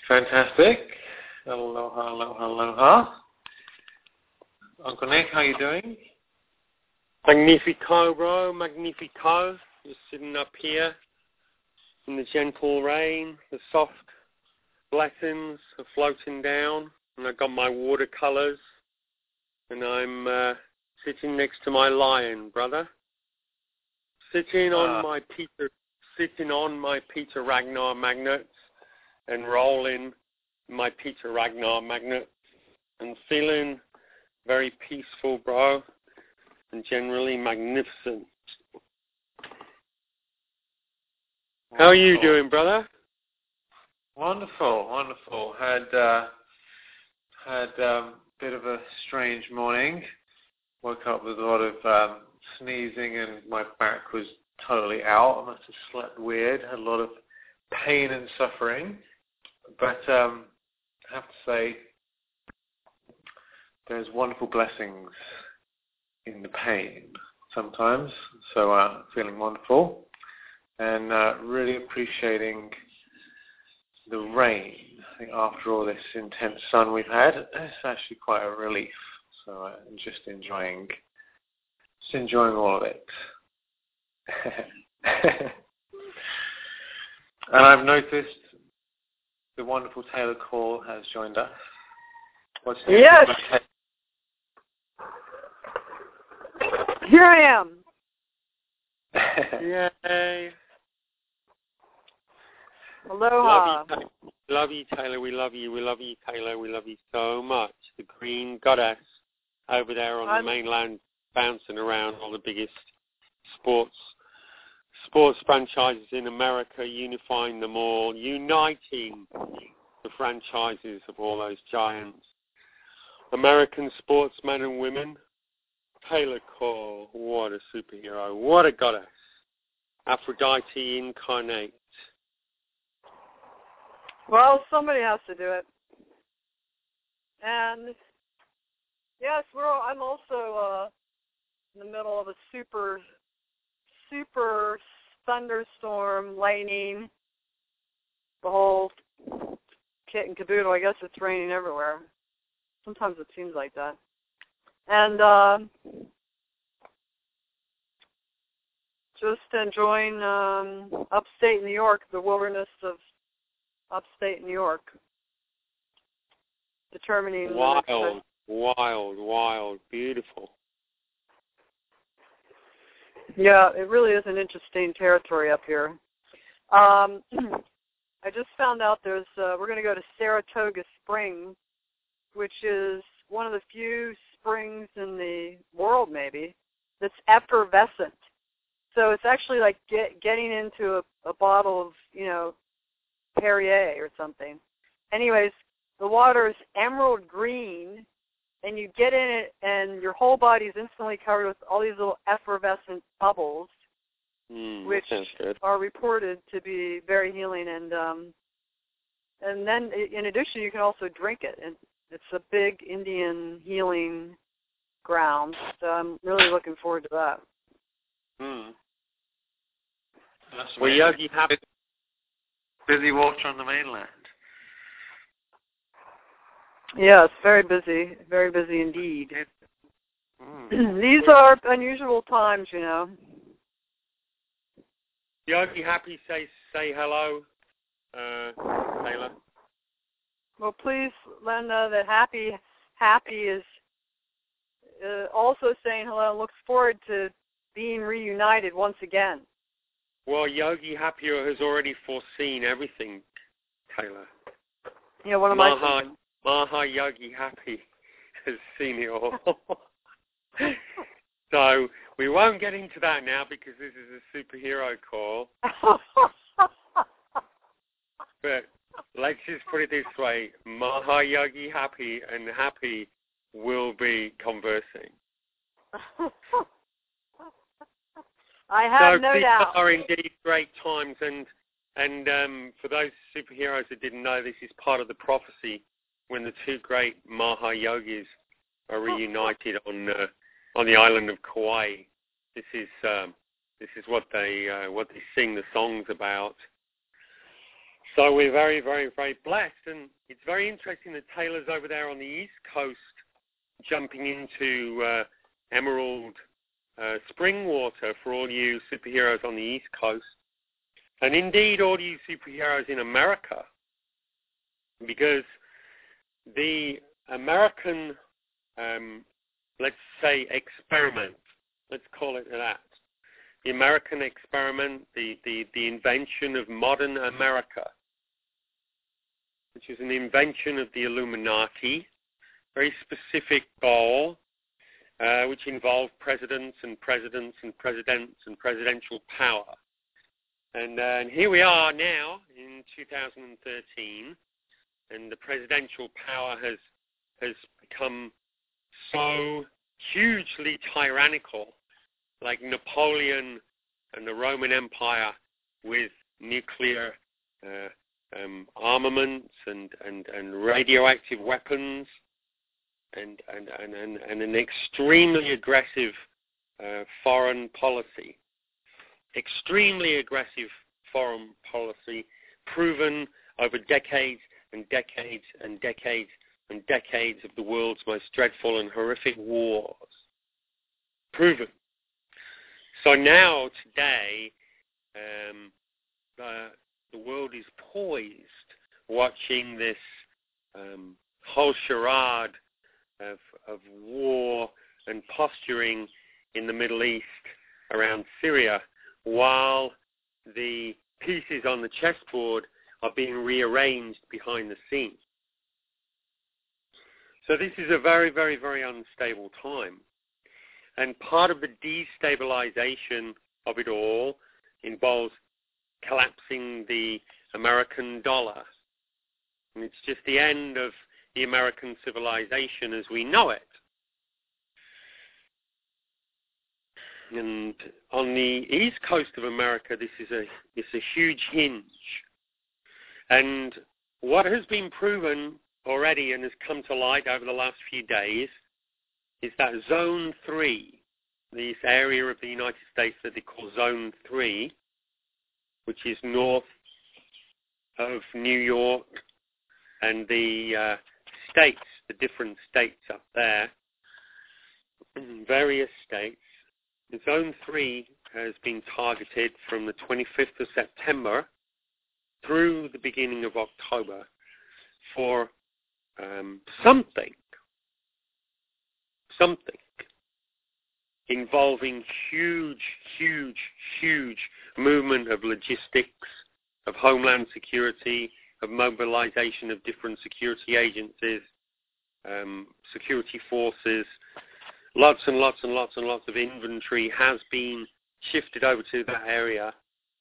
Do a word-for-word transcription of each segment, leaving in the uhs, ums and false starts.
Fantastic. Aloha, aloha, aloha. Uncle Nick, how you doing? Magnifico, bro, magnifico. Just sitting up here in the gentle rain, the soft blessings are floating down, and I've got my watercolors, and I'm uh, sitting next to my lion, brother. Sitting on uh. my Peter, sitting on my Peter Ragnar magnets, and rolling my Peter Ragnar magnets, and feeling very peaceful, bro, and generally magnificent. Wonderful. How are you doing, brother? Wonderful, wonderful. Had uh, had um, a bit of a strange morning. Woke up with a lot of um, sneezing, and my back was totally out. I must have slept weird. Had a lot of pain and suffering. But um, I have to say, there's wonderful blessings in the pain sometimes. So uh, feeling wonderful, and uh, really appreciating the rain. I think after all this intense sun we've had, it's actually quite a relief. So uh, I'm just enjoying, just enjoying all of it. And I've noticed the wonderful Taylor Call has joined us. What's the yes. Here I am. Yay. Aloha. Love you, love you, Taylor. We love you. We love you, Taylor. We love you so much. The green goddess over there on I'm... the mainland, bouncing around all the biggest sports sports franchises in America, unifying them all, uniting the franchises of all those giants. American sportsmen and women. Taylor Call, what a superhero. What a goddess. Aphrodite incarnate. Well, somebody has to do it. And yes, we're all, I'm also uh, in the middle of a super, super thunderstorm, lightning, the whole kit and caboodle. I guess it's raining everywhere. Sometimes it seems like that. And uh, just enjoying um, upstate New York, the wilderness of upstate New York. Determining wild, the next wild, wild, beautiful. Yeah, it really is an interesting territory up here. Um, I just found out there's uh, we're going to go to Saratoga Springs, which is one of the few springs in the world, maybe, that's effervescent. So it's actually like get, getting into a, a bottle of, you know, Perrier or something. Anyways, the water is emerald green, and you get in it, and your whole body is instantly covered with all these little effervescent bubbles, mm, which good. are reported to be very healing. And um, and then, in addition, you can also drink it. And it's a big Indian healing ground, so I'm really looking forward to that. Mm. That's well, Yogi, happy. Busy water on the mainland. Yeah, it's very busy, very busy indeed. Mm. These are unusual times, you know. Yogi, happy, say say hello, uh, Taylor. Well, please let them know that Happy Happy is uh, also saying hello and looks forward to being reunited once again. Well, Yogi Happy has already foreseen everything, Taylor. Yeah, what am Maha, I thinking? Maha Yogi Happy has seen it all. So we won't get into that now because this is a superhero call. But let's just put it this way. Maha Yogi Happy and Happy will be conversing. I have so no these doubt. are indeed great times, and and um, for those superheroes that didn't know, this is part of the prophecy when the two great Maha Yogis are reunited on uh, on the island of Kauai. This is um, this is what they uh, what they sing the songs about. So we're very, very, very blessed. And it's very interesting that Taylor's over there on the East Coast jumping into uh, Emerald uh, spring water for all you superheroes on the East Coast. And indeed, all you superheroes in America. Because the American, um, let's say, experiment, let's call it that, the American experiment, the, the, the invention of modern America, which is an invention of the Illuminati, very specific goal, uh, which involved presidents and presidents and presidents and presidential power. And, uh, and here we are now in two thousand thirteen, and the presidential power has has become so hugely tyrannical, like Napoleon and the Roman Empire with nuclear uh, um, armaments and, and, and radioactive weapons and, and, and, and, and an extremely aggressive uh, foreign policy. Extremely aggressive foreign policy proven over decades and decades and decades and decades of the world's most dreadful and horrific wars. Proven. So now, today, um, uh, the world is poised watching this um, whole charade of, of war and posturing in the Middle East around Syria, while the pieces on the chessboard are being rearranged behind the scenes. So this is a very, very, very unstable time. And part of the destabilization of it all involves collapsing the American dollar. And it's just the end of the American civilization as we know it. And on the east coast of America, this is a it's a huge hinge. And what has been proven already and has come to light over the last few days is that Zone three, this area of the United States that they call Zone three, which is north of New York and the uh, states, the different states up there, various states. Zone three has been targeted from the twenty-fifth of September through the beginning of October for um, something, something involving huge, huge, huge movement of logistics, of homeland security, of mobilization of different security agencies, um, security forces. Lots and lots and lots and lots of inventory has been shifted over to that area.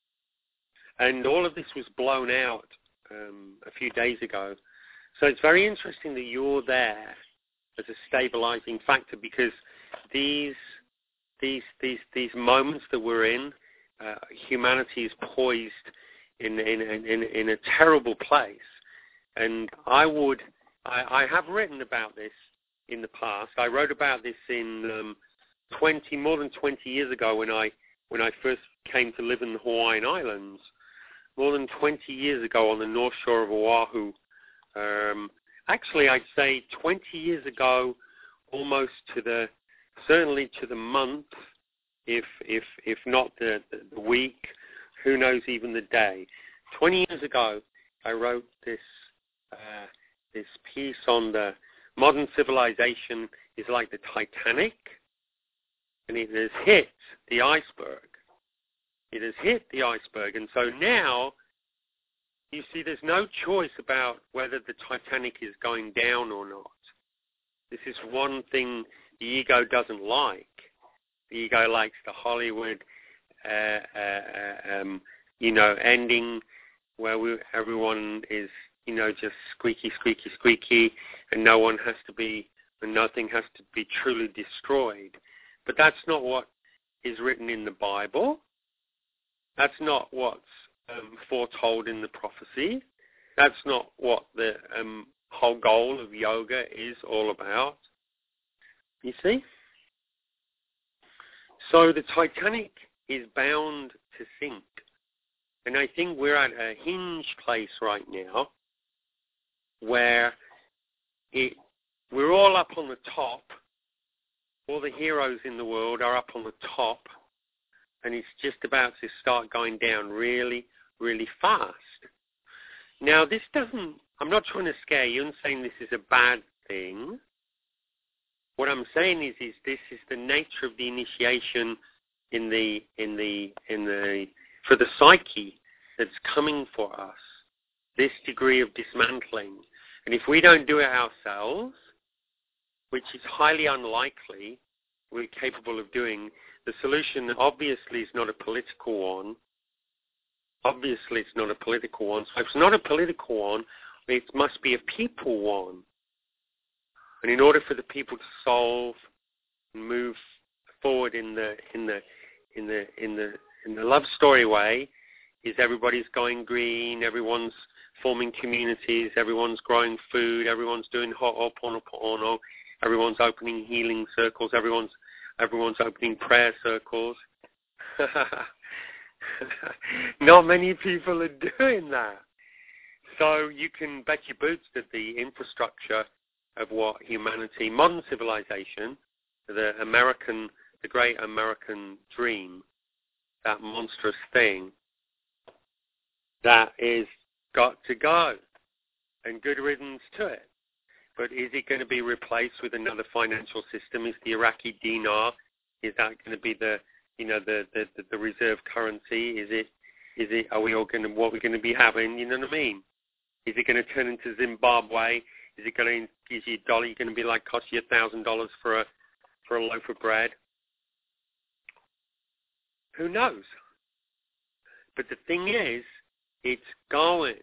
And all of this was blown out um, a few days ago. So it's very interesting that you're there as a stabilizing factor, because these these these these moments that we're in, uh, humanity is poised in in, in in a terrible place. And I would I, I have written about this in the past. I wrote about this in um, twenty more than twenty years ago when I when I first came to live in the Hawaiian Islands. More than twenty years ago on the north shore of Oahu. Um, actually, I'd say twenty years ago, almost to the certainly to the month, if if if not the, the, the week, who knows even the day. Twenty years ago, I wrote this uh, this piece on the modern civilization is like the Titanic, and it has hit the iceberg. It has hit the iceberg, and so now, you see, there's no choice about whether the Titanic is going down or not. This is one thing the ego doesn't like. The ego likes the Hollywood, uh, uh, um, you know, ending where we, everyone is, you know, just squeaky, squeaky, squeaky, and no one has to be, and nothing has to be truly destroyed. But that's not what is written in the Bible. That's not what's um, foretold in the prophecy. That's not what the um, whole goal of yoga is all about. You see? So the Titanic is bound to sink. And I think we're at a hinge place right now where it, we're all up on the top. All the heroes in the world are up on the top. And it's just about to start going down really, really fast. Now, this doesn't, I'm not trying to scare you and saying this is a bad thing. What I'm saying is, is this is the nature of the initiation in the, in the, in the, for the psyche that's coming for us, this degree of dismantling. And if we don't do it ourselves, which is highly unlikely we're capable of doing, the solution obviously is not a political one. Obviously it's not a political one. So if it's not a political one, it must be a people one. And in order for the people to solve and move forward in the in the in the in the in the love story way, is everybody's going green, everyone's forming communities, everyone's growing food, everyone's doing ho'oponopono, everyone's opening healing circles, everyone's everyone's opening prayer circles. Not many people are doing that. So you can bet your boots that the infrastructure of what humanity, modern civilization, the American, the great American dream, that monstrous thing, that is got to go, and good riddance to it. But is it going to be replaced with another financial system? Is the Iraqi dinar, is that going to be the, you know, the, the, the reserve currency? Is it, is it, are we all going to, what we're going to be having? You know what I mean? Is it going to turn into Zimbabwe? Is it going to, is your dollar going to be like, cost you a thousand dollars for a, for a loaf of bread? Who knows? But the thing is, it's going.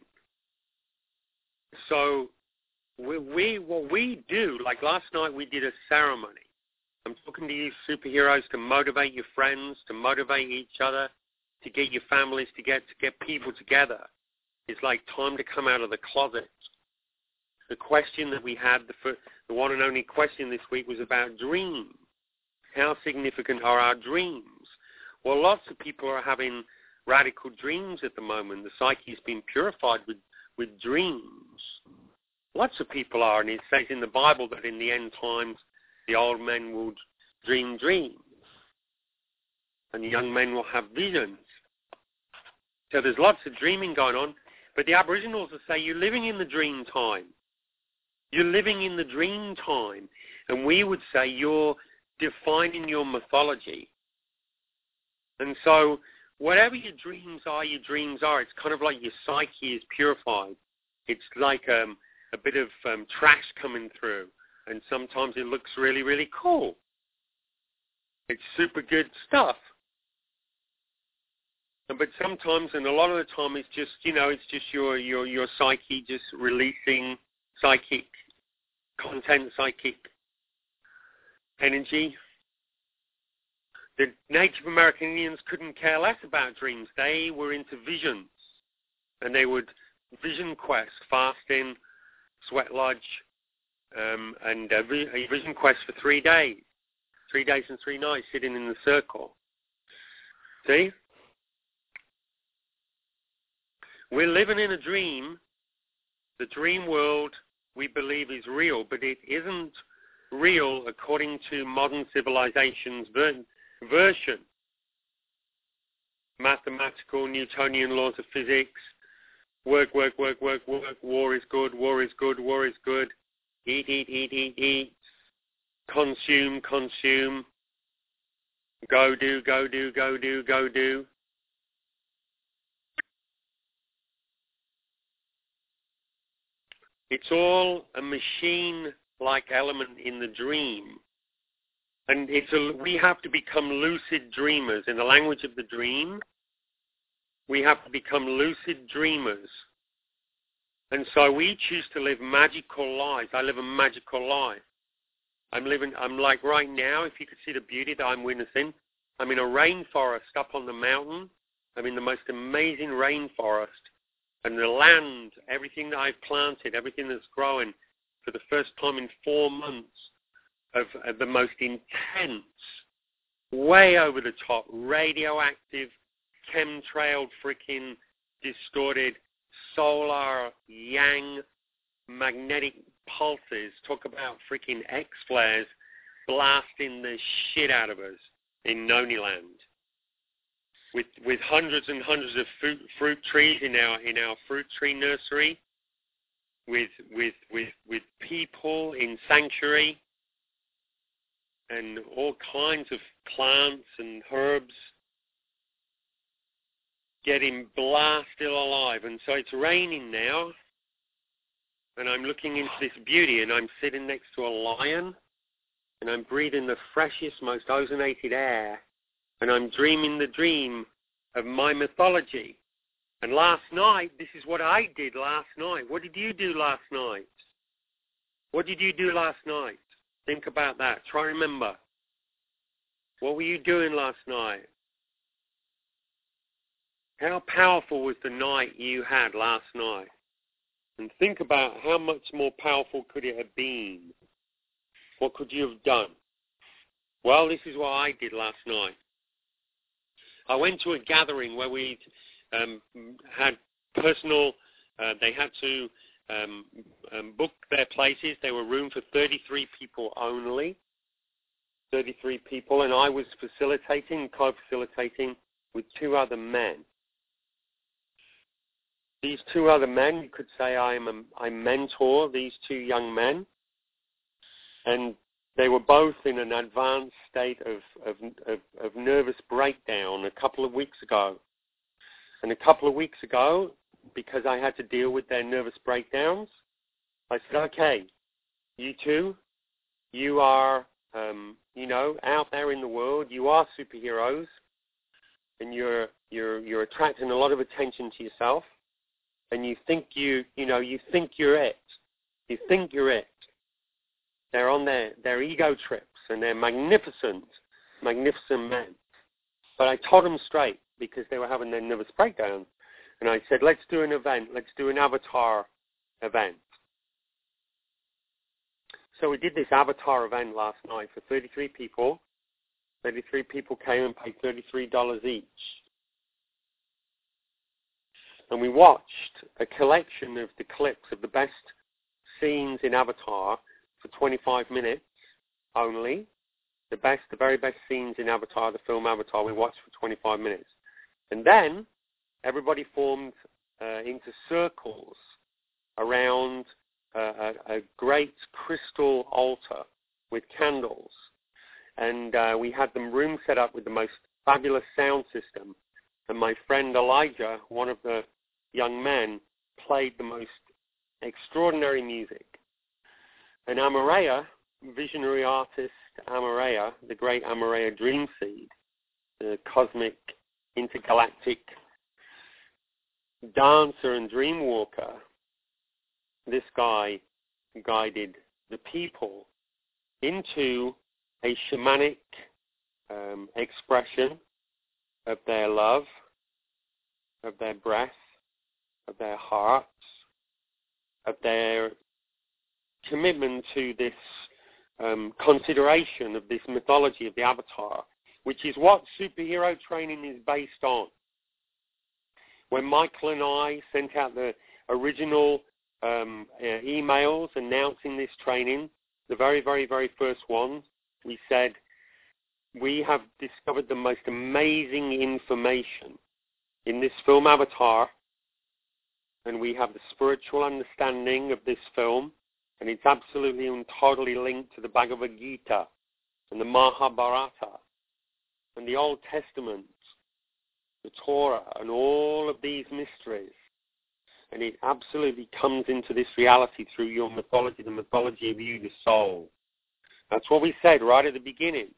So we, we, what we do, like last night we did a ceremony. I'm talking to you superheroes to motivate your friends, to motivate each other, to get your families, to get to get people together. It's like time to come out of the closet. The question that we had, the, first, the one and only question this week was about dreams. How significant are our dreams? Well, lots of people are having radical dreams at the moment. The psyche has been purified with, with dreams. Lots of people are, and it says in the Bible that in the end times, the old men will dream dreams, and the young men will have visions. So there's lots of dreaming going on, but the Aboriginals will say, you're living in the dream time. You're living in the dream time. And we would say, you're defining your mythology. And so whatever your dreams are, your dreams are. It's kind of like your psyche is purified. It's like um, a bit of um, trash coming through. And sometimes it looks really, really cool. It's super good stuff. But sometimes, and a lot of the time, it's just, you know, it's just your, your, your psyche just releasing psychic content, psychic energy. The Native American Indians couldn't care less about dreams. They were into visions. And they would vision quest, fasting, sweat lodge, um, and a vision quest for three days. Three days and three nights sitting in the circle. See? We're living in a dream. The dream world, we believe, is real, but it isn't real according to modern civilization's ver- version. Mathematical, Newtonian laws of physics. Work, work, work, work, work. War is good, war is good, war is good. Eat, eat, eat, eat, eat. Consume, consume. Go do, go do, go do, go do. It's all a machine-like element in the dream. And it's a, we have to become lucid dreamers. In the language of the dream, we have to become lucid dreamers. And so we choose to live magical lives. I live a magical life. I'm living, I'm like right now, if you could see the beauty that I'm witnessing, I'm in a rainforest up on the mountain. I'm in the most amazing rainforest. And the land, everything that I've planted, everything that's growing, for the first time in four months, of, of the most intense, way over the top, radioactive, chemtrailed freaking distorted solar yang magnetic pulses. Talk about freaking X-flares blasting the shit out of us in Noni Land. With with hundreds and hundreds of fruit, fruit trees in our in our fruit tree nursery, with with with with people in sanctuary, and all kinds of plants and herbs getting blasted alive. And so it's raining now, and I'm looking into this beauty, and I'm sitting next to a lion, and I'm breathing the freshest, most ozonated air, and I'm dreaming the dream of my mythology. And last night, this is what I did last night. What did you do last night? What did you do last night? Think about that. Try to remember. What were you doing last night? How powerful was the night you had last night? And think about how much more powerful could it have been? What could you have done? Well, this is what I did last night. I went to a gathering where we um, had personal, uh, they had to um, um, book their places. They were room for thirty-three people only. thirty-three people, and I was facilitating, co-facilitating with two other men. These two other men, you could say I am a, I mentor these two young men, and they were both in an advanced state of, of, of, of nervous breakdown a couple of weeks ago. And a couple of weeks ago, because I had to deal with their nervous breakdowns, I said, okay, you two, you are, um, you know, out there in the world, you are superheroes, and you're, you're, you're attracting a lot of attention to yourself, and you think you, you know, you think you're it. You think you're it. They're on their, their ego trips, and they're magnificent, magnificent men. But I told them straight because they were having their nervous breakdown. And I said, let's do an event. Let's do an avatar event. So we did this avatar event last night for thirty-three people. thirty-three people came and paid thirty-three dollars each. And we watched a collection of the clips of the best scenes in Avatar for twenty-five minutes only. The best, the very best scenes in Avatar, the film Avatar, we watched for twenty-five minutes. And then everybody formed uh, into circles around uh, a, a great crystal altar with candles. And uh, we had them room set up with the most fabulous sound system. And my friend Elijah, one of the young men, played the most extraordinary music. And Amareya, visionary artist Amareya, the great Amareya Dreamseed, the cosmic intergalactic dancer and dream walker, this guy guided the people into a shamanic um, expression of their love, of their breath, of their hearts, of their commitment to this um, consideration of this mythology of the Avatar, which is what superhero training is based on. When Michael and I sent out the original um, uh, emails announcing this training, the very, very, very first one, we said, we have discovered the most amazing information in this film Avatar, and we have the spiritual understanding of this film, and it's absolutely and totally linked to the Bhagavad Gita and the Mahabharata and the Old Testament, the Torah, and all of these mysteries. And it absolutely comes into this reality through your mythology, the mythology of you, the soul. That's what we said right at the beginning.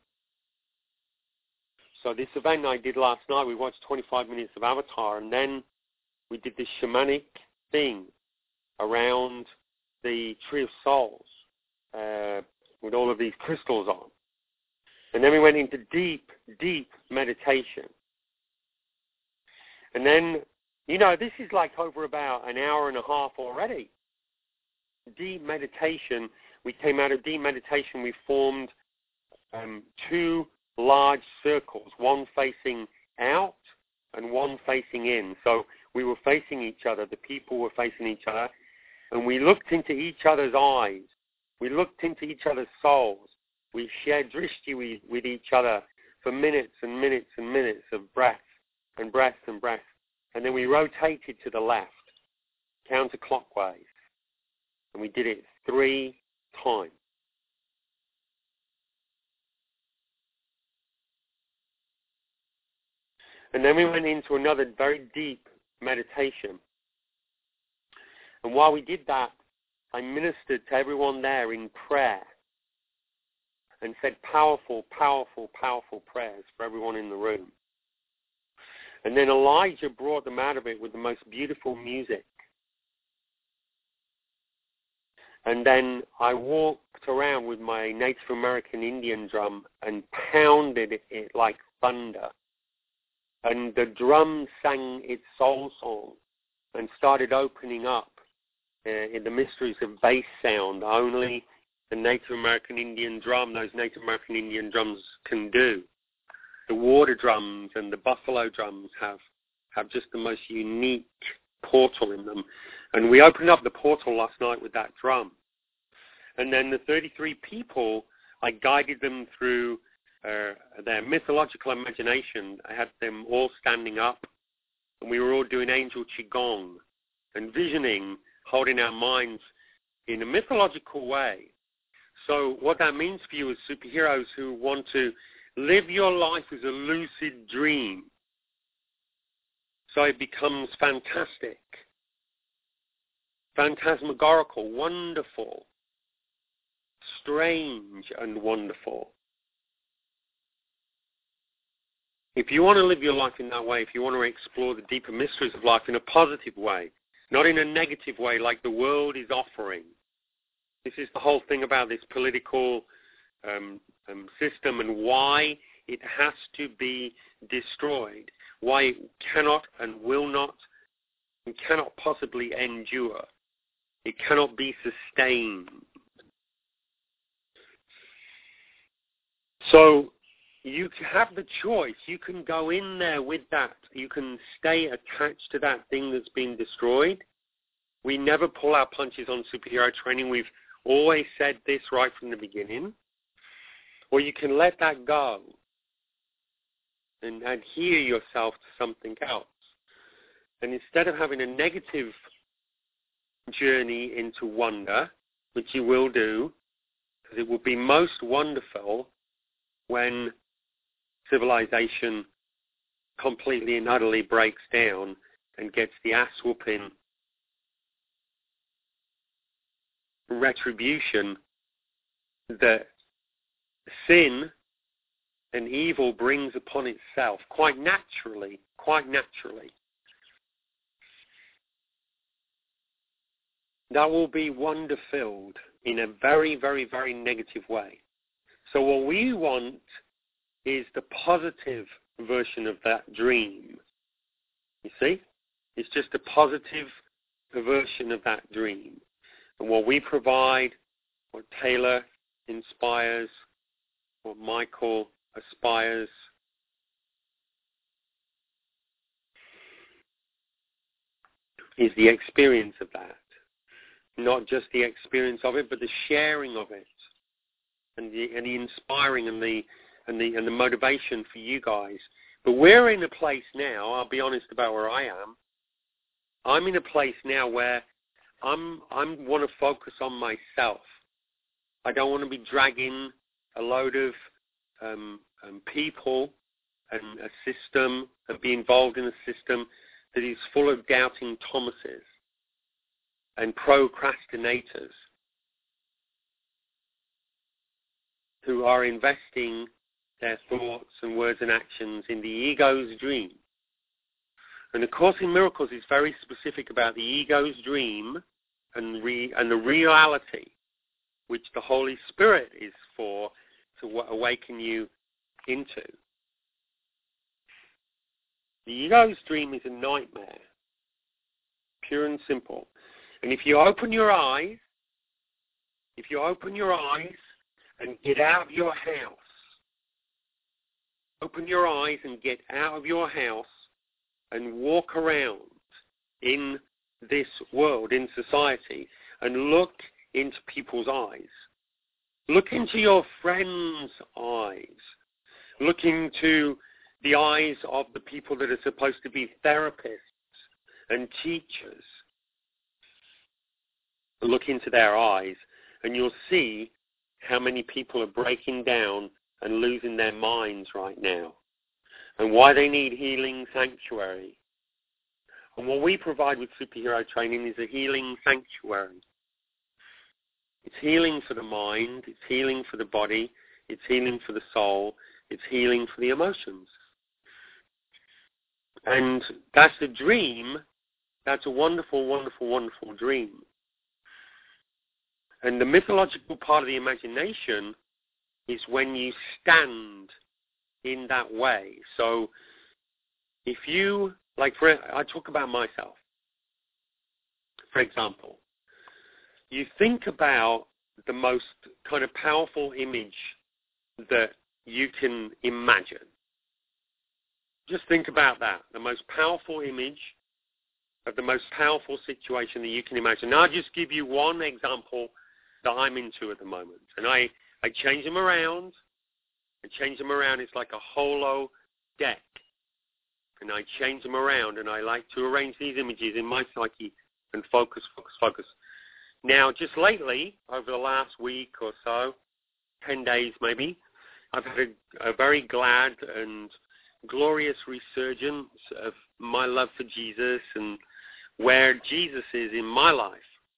So this event I did last night, we watched twenty-five minutes of Avatar, and then we did this shamanic thing around the Tree of Souls uh, with all of these crystals on. And then we went into deep, deep meditation. And then, you know, this is like over about an hour and a half already. Deep meditation. We came out of deep meditation. We formed um, two large circles, one facing out and one facing in. So we were facing each other, the people were facing each other, and we looked into each other's eyes. We looked into each other's souls. We shared drishti with, with each other for minutes and minutes and minutes of breath and breath and breath. And then we rotated to the left, counterclockwise. And we did it three times. And then we went into another very deep meditation. And while we did that, I ministered to everyone there in prayer and said powerful, powerful, powerful prayers for everyone in the room. And then Elijah brought them out of it with the most beautiful music. And then I walked around with my Native American Indian drum and pounded it like thunder. And the drum sang its soul song and started opening up uh, in the mysteries of bass sound. Only the Native American Indian drum, those Native American Indian drums can do. The water drums and the buffalo drums have, have just the most unique portal in them. And we opened up the portal last night with that drum. And then the thirty-three people, I guided them through uh, their mythological imagination. I had them all standing up, and we were all doing angel qigong and visioning, holding our minds in a mythological way. So what that means for you as superheroes who want to live your life as a lucid dream, so it becomes fantastic, phantasmagorical, wonderful, strange and wonderful. If you want to live your life in that way, if you want to explore the deeper mysteries of life in a positive way, not in a negative way like the world is offering. This is the whole thing about this political um, um, system and why it has to be destroyed, why it cannot and will not and cannot possibly endure. It cannot be sustained. So you have the choice. You can go in there with that. You can stay attached to that thing that's been destroyed. We never pull our punches on superhero training. We've always said this right from the beginning. Or you can let that go and adhere yourself to something else. And instead of having a negative journey into wonder, which you will do, because it will be most wonderful when civilization completely and utterly breaks down and gets the ass whooping retribution that sin and evil brings upon itself quite naturally, quite naturally. That will be wonder-filled in a very, very, very negative way. So what we want is the positive version of that dream. You see? It's just a positive version of that dream. And what we provide, what Taylor inspires, what Michael aspires, is the experience of that. Not just the experience of it, but the sharing of it, and the, and the inspiring and the and the and the motivation for you guys. But we're in a place now. I'll be honest about where I am. I'm in a place now where I'm I want to focus on myself. I don't want to be dragging a load of um, um, people and a system and be involved in a system that is full of doubting Thomases and procrastinators who are investing their thoughts and words and actions in the ego's dream. And the Course in Miracles is very specific about the ego's dream and, re- and the reality which the Holy Spirit is for to w- awaken you into. The ego's dream is a nightmare, pure and simple. And if you open your eyes, if you open your eyes and get out of your house, open your eyes and get out of your house and walk around in this world, in society, and look into people's eyes. Look into your friends' eyes. Look into the eyes of the people that are supposed to be therapists and teachers. Look into their eyes, and you'll see how many people are breaking down and losing their minds right now, and why they need healing sanctuary. And what we provide with superhero training is a healing sanctuary. It's healing for the mind, it's healing for the body, it's healing for the soul, it's healing for the emotions. And that's a dream. That's a wonderful, wonderful, wonderful dream. And the mythological part of the imagination is when you stand in that way. So if you, like for, I talk about myself, for example, you think about the most kind of powerful image that you can imagine. Just think about that, the most powerful image of the most powerful situation that you can imagine. Now I'll just give you one example that I'm into at the moment. And I, I change them around. I change them around. It's like a holo deck. And I change them around, and I like to arrange these images in my psyche and focus, focus, focus. Now, just lately, over the last week or so, ten days maybe, I've had a, a very glad and glorious resurgence of my love for Jesus and where Jesus is in my life.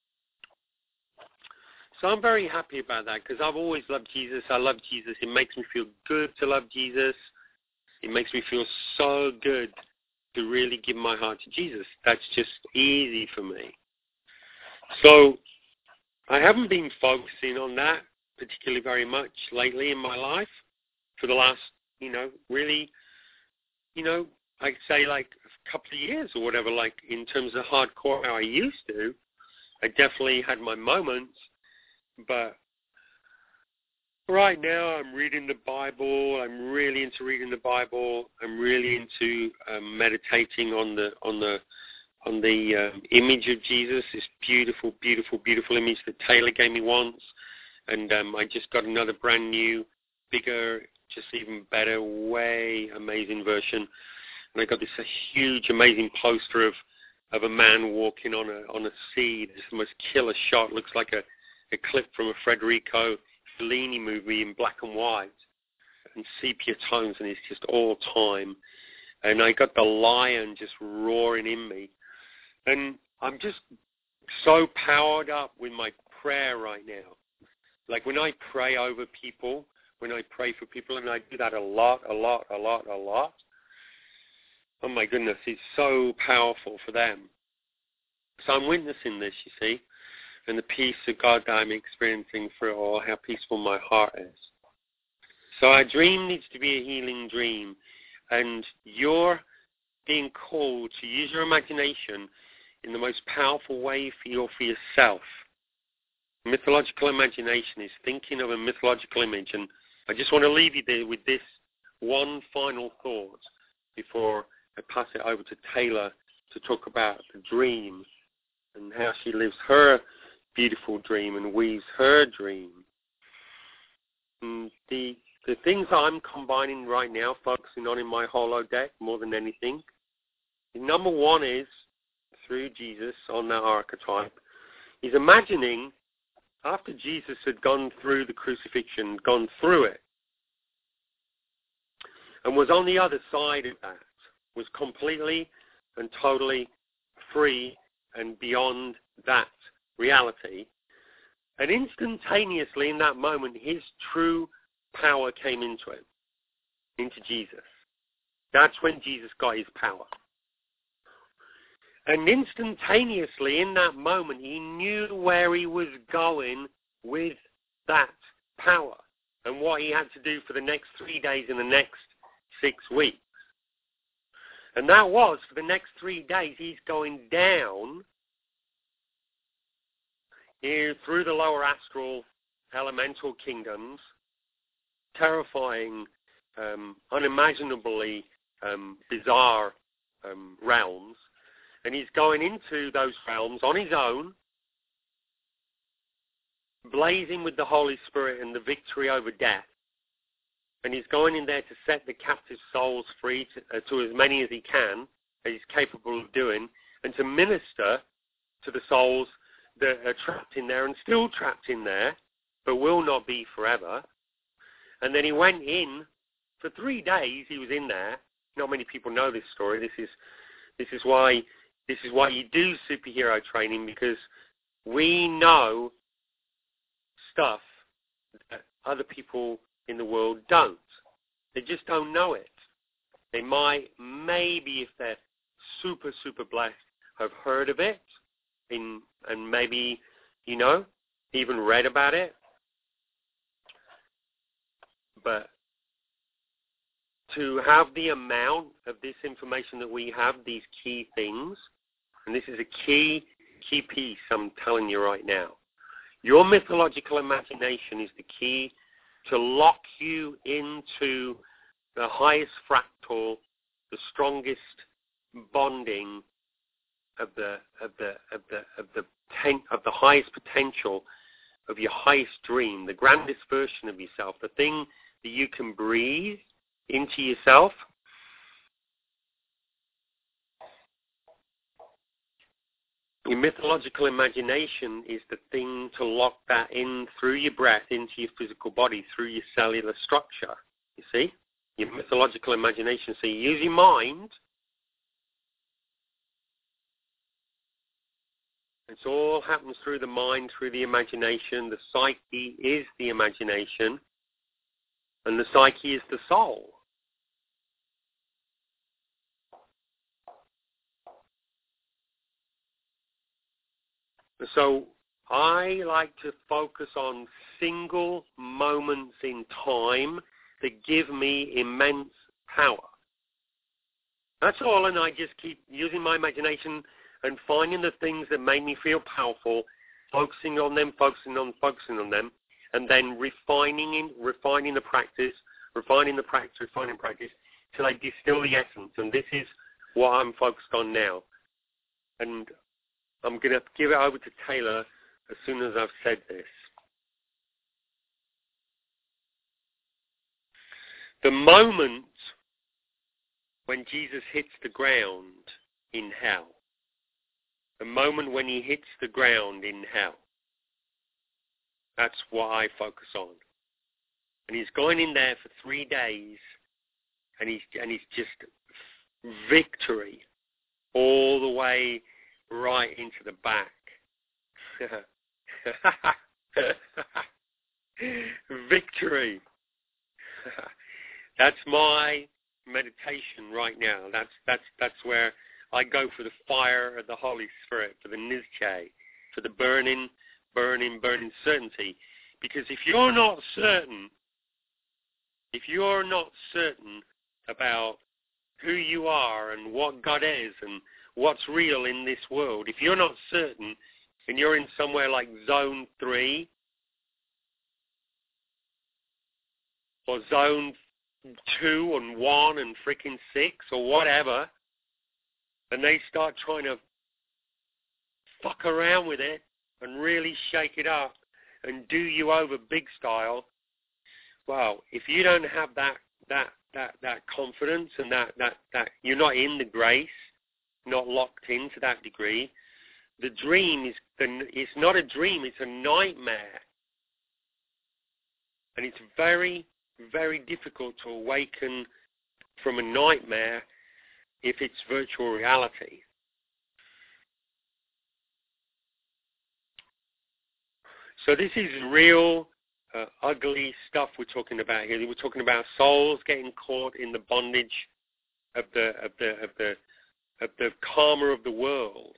So I'm very happy about that because I've always loved Jesus. I love Jesus. It makes me feel good to love Jesus. It makes me feel so good to really give my heart to Jesus. That's just easy for me. So I haven't been focusing on that particularly very much lately in my life for the last, you know, really, you know, I'd say like a couple of years or whatever, like in terms of hardcore how I used to. I definitely had my moments, but right now I'm reading the Bible. I'm really into reading the Bible. I'm really into um, meditating on the on the on the um, image of Jesus, this beautiful, beautiful, beautiful image that Taylor gave me once. And um, I just got another brand new, bigger, just even better, way amazing version. And I got this a huge, amazing poster of, of a man walking on a on a sea. This most killer shot. Looks like a, a clip from a Federico Fellini movie in black and white and sepia tones, and it's just all time. And I got the lion just roaring in me. And I'm just so powered up with my prayer right now. Like when I pray over people, when I pray for people, and I do that a lot, a lot, a lot, a lot, oh my goodness, it's so powerful for them. So I'm witnessing this, you see, and the peace of God that I'm experiencing through it all, how peaceful my heart is. So our dream needs to be a healing dream, and you're being called to use your imagination in the most powerful way for you or for yourself. Mythological imagination is thinking of a mythological image, and I just want to leave you there with this one final thought before I pass it over to Taylor to talk about the dream and how she lives her beautiful dream and weaves her dream. And the the things I'm combining right now, focusing on in my holodeck more than anything, number one is, through Jesus on that archetype, is imagining after Jesus had gone through the crucifixion, gone through it, and was on the other side of that, was completely and totally free and beyond that reality, and instantaneously in that moment, his true power came into him, into Jesus. That's when Jesus got his power. And instantaneously in that moment, he knew where he was going with that power and what he had to do for the next three days and the next six weeks. And that was, for the next three days, he's going down here through the lower astral elemental kingdoms, terrifying, um, unimaginably um, bizarre um, realms, And he's going into those realms on his own, blazing with the Holy Spirit and the victory over death. And he's going in there to set the captive souls free to, uh, to as many as he can, as he's capable of doing, and to minister to the souls that are trapped in there and still trapped in there, but will not be forever. And then he went in for three days. He was in there. Not many people know this story. This is this is why this is why you do superhero training, because we know stuff that other people in the world don't. They just don't know it. They might, maybe if they're super, super blessed, have heard of it, in, and maybe, you know, even read about it. But to have the amount of this information that we have, these key things, and this is a key, key piece I'm telling you right now. Your mythological imagination is the key to lock you into the highest fractal, the strongest bonding of the of the of the of the ten, of the highest potential of your highest dream, the grandest version of yourself, the thing that you can breathe into yourself. Your mythological imagination is the thing to lock that in through your breath into your physical body, through your cellular structure. You see? Your mythological imagination. So you use your mind. It all happens through the mind, through the imagination. The psyche is the imagination. And the psyche is the soul. So I like to focus on single moments in time that give me immense power. That's all, and I just keep using my imagination and finding the things that make me feel powerful, focusing on them, focusing on, focusing on them, and then refining in, refining the practice, refining the practice, refining practice, till I distill the essence. And this is what I'm focused on now. And I'm going to give it over to Taylor as soon as I've said this. The moment when Jesus hits the ground in hell, the moment when he hits the ground in hell, that's what I focus on. And he's going in there for three days, and he's and he's just victory all the way right into the back. Victory. That's my meditation right now. That's that's that's where I go for the fire of the Holy Spirit, for the nizche, for the burning, burning, burning certainty. Because if you're not certain, if you're not certain about who you are and what God is and what's real in this world, if you're not certain and you're in somewhere like zone three or zone two and one and freaking six or whatever, and they start trying to fuck around with it and really shake it up and do you over big style, well, if you don't have that that that that confidence and that that that you're not in the grace, not locked into that degree, the dream is the, it's not a dream, it's a nightmare. And it's very, very difficult to awaken from a nightmare if it's virtual reality. So this is real uh, ugly stuff we're talking about here. We're talking about souls getting caught in the bondage of the of the of the of the karma of the world.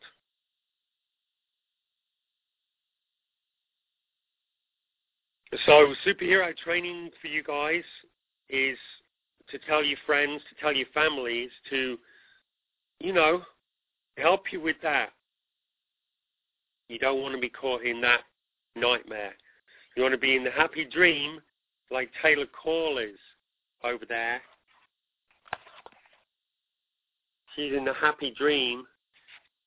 So superhero training for you guys is to tell your friends, to tell your families, to, you know, help you with that. You don't want to be caught in that nightmare. You want to be in the happy dream like Taylor Call is over there. She's in the happy dream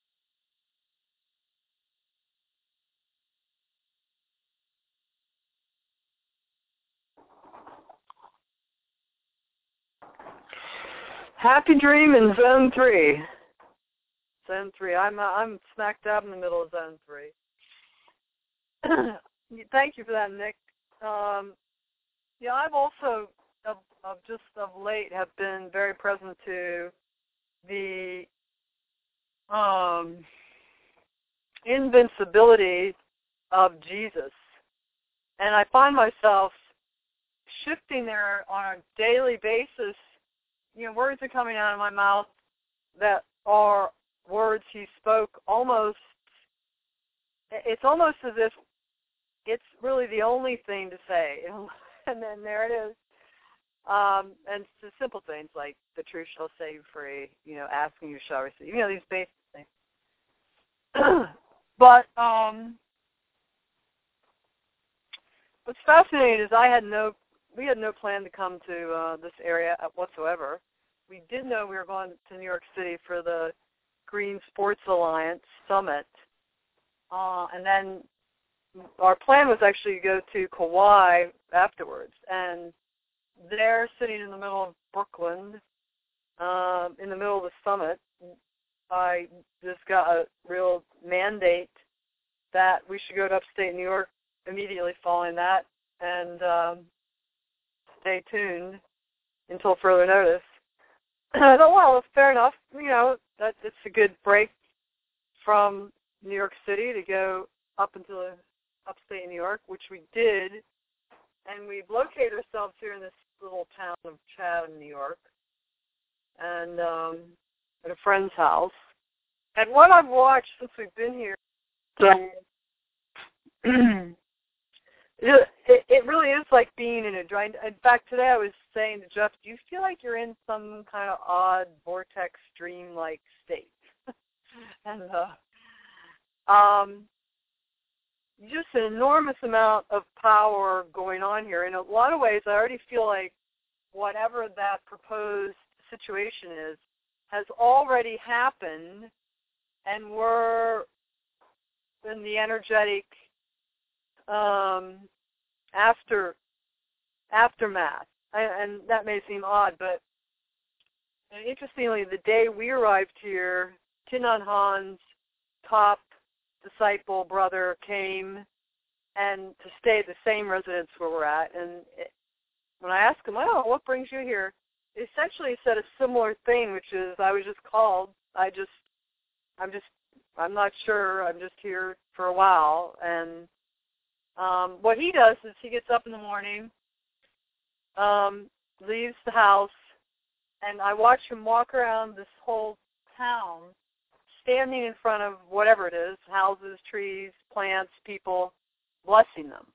Happy Dream in Zone Three. Zone Three. I'm uh, I'm smack dab in the middle of Zone Three. Thank you for that, Nick. Um, yeah, I've also, of, of just of late, have been very present to the um, invincibility of Jesus, and I find myself shifting there on a daily basis. You know, words are coming out of my mouth that are words he spoke almost, it's almost as if it's really the only thing to say. And then there it is. Um, and it's the simple things like the truth shall set you free, you know, asking you shall receive, you know, these basic things. But um, what's fascinating is I had no, we had no plan to come to uh, this area whatsoever. We did know we were going to New York City for the Green Sports Alliance Summit. Uh, and then our plan was actually to go to Kauai afterwards. And there, sitting in the middle of Brooklyn, uh, in the middle of the summit, I just got a real mandate that we should go to upstate New York immediately following that and um, stay tuned until further notice. I thought, well, fair enough. You know, that it's a good break from New York City to go up into upstate New York, which we did. And we've located ourselves here in this little town of Chatham, New York, and um, at a friend's house. And what I've watched since we've been here, um, it, it really is like being in a dry. In fact, today I was saying to Jeff, do you feel like you're in some kind of odd vortex dream-like state? and uh, um, just an enormous amount of power going on here. In a lot of ways, I already feel like whatever that proposed situation is has already happened, and we're in the energetic um, after aftermath. And that may seem odd, but interestingly, the day we arrived here, Thich Nhat Hanh's top disciple brother came and to stay at the same residence where we're at. And it, when I asked him, oh, what brings you here? He essentially said a similar thing, which is, I was just called. I just, I'm just, I'm not sure. I'm just here for a while. And um, what he does is he gets up in the morning, um, leaves the house, and I watch him walk around this whole town, standing in front of whatever it is, houses, trees, plants, people, blessing them.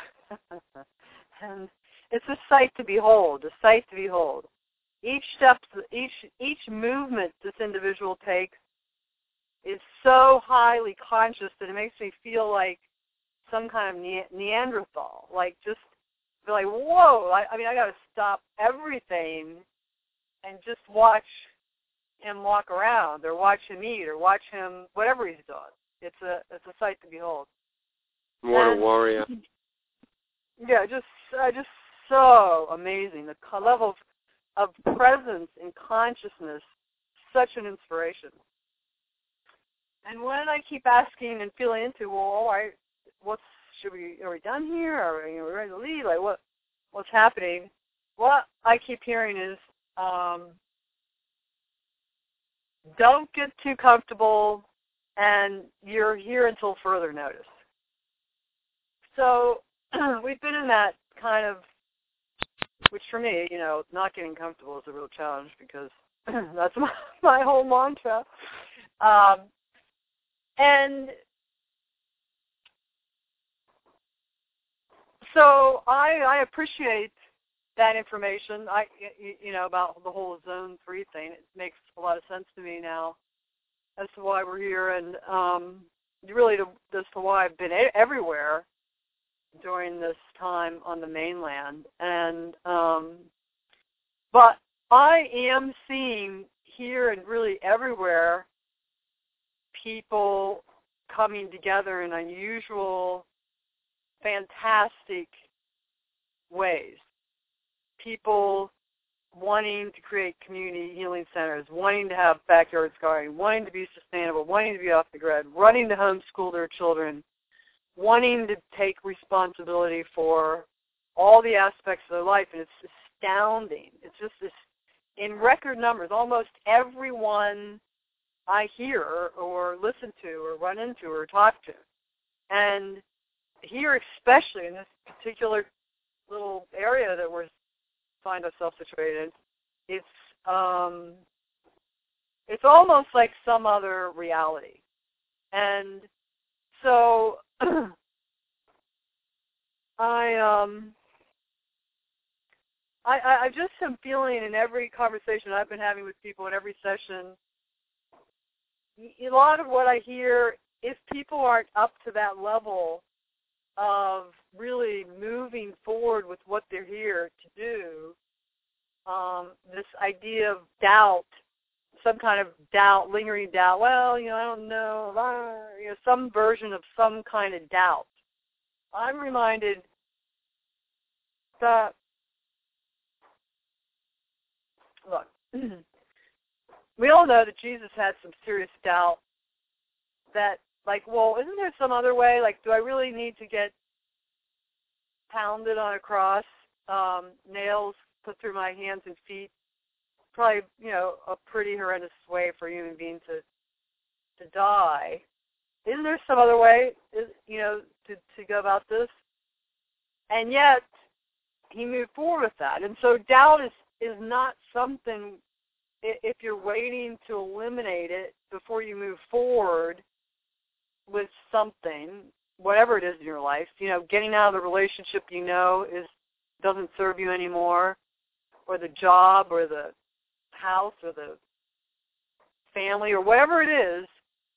And it's a sight to behold, a sight to behold. Each step, each each movement this individual takes is so highly conscious that it makes me feel like some kind of ne- Neanderthal, like just feel like, whoa, I, I mean, I got to stop everything and just watch him walk around, or watch him eat, or watch him whatever he's doing. It's a it's a sight to behold. What and, a warrior! Yeah, just uh, just so amazing. The co- level of, of presence and consciousness, such an inspiration. And when I keep asking and feeling into, well, all right, what's should we are we done here? Are we, are we ready to leave? Like what what's happening? What I keep hearing is, um, don't get too comfortable, and you're here until further notice. So we've been in that kind of, which for me, you know, not getting comfortable is a real challenge because that's my, my whole mantra. Um, and so I, I appreciate that information. I, you know, about the whole Zone Three thing. It makes a lot of sense to me now as to why we're here, and um, really to, as to why I've been a- everywhere during this time on the mainland. And um, but I am seeing here and really everywhere people coming together in unusual, fantastic ways. People wanting to create community healing centers, wanting to have backyard gardening, wanting to be sustainable, wanting to be off the grid, wanting to homeschool their children, wanting to take responsibility for all the aspects of their life, and it's astounding. It's just this, in record numbers, almost everyone I hear or listen to or run into or talk to. And here, especially in this particular little area that we find ourselves situated, it's um, it's almost like some other reality. And so I um I, I, I just am feeling in every conversation I've been having with people in every session, a lot of what I hear, if people aren't up to that level of really moving forward with what they're here to do, um, this idea of doubt, some kind of doubt, lingering doubt, well, you know, I don't know, uh, you know, some version of some kind of doubt. I'm reminded that, look, we all know that Jesus had some serious doubt that, like, well, isn't there some other way? Like, do I really need to get pounded on a cross, um, nails put through my hands and feet? Probably, you know, a pretty horrendous way for a human being to to die. Isn't there some other way, you know, to, to go about this? And yet, he moved forward with that. And so doubt is, is not something, if you're waiting to eliminate it before you move forward with something, whatever it is in your life, you know, getting out of the relationship you know is doesn't serve you anymore, or the job or the house or the family or whatever it is,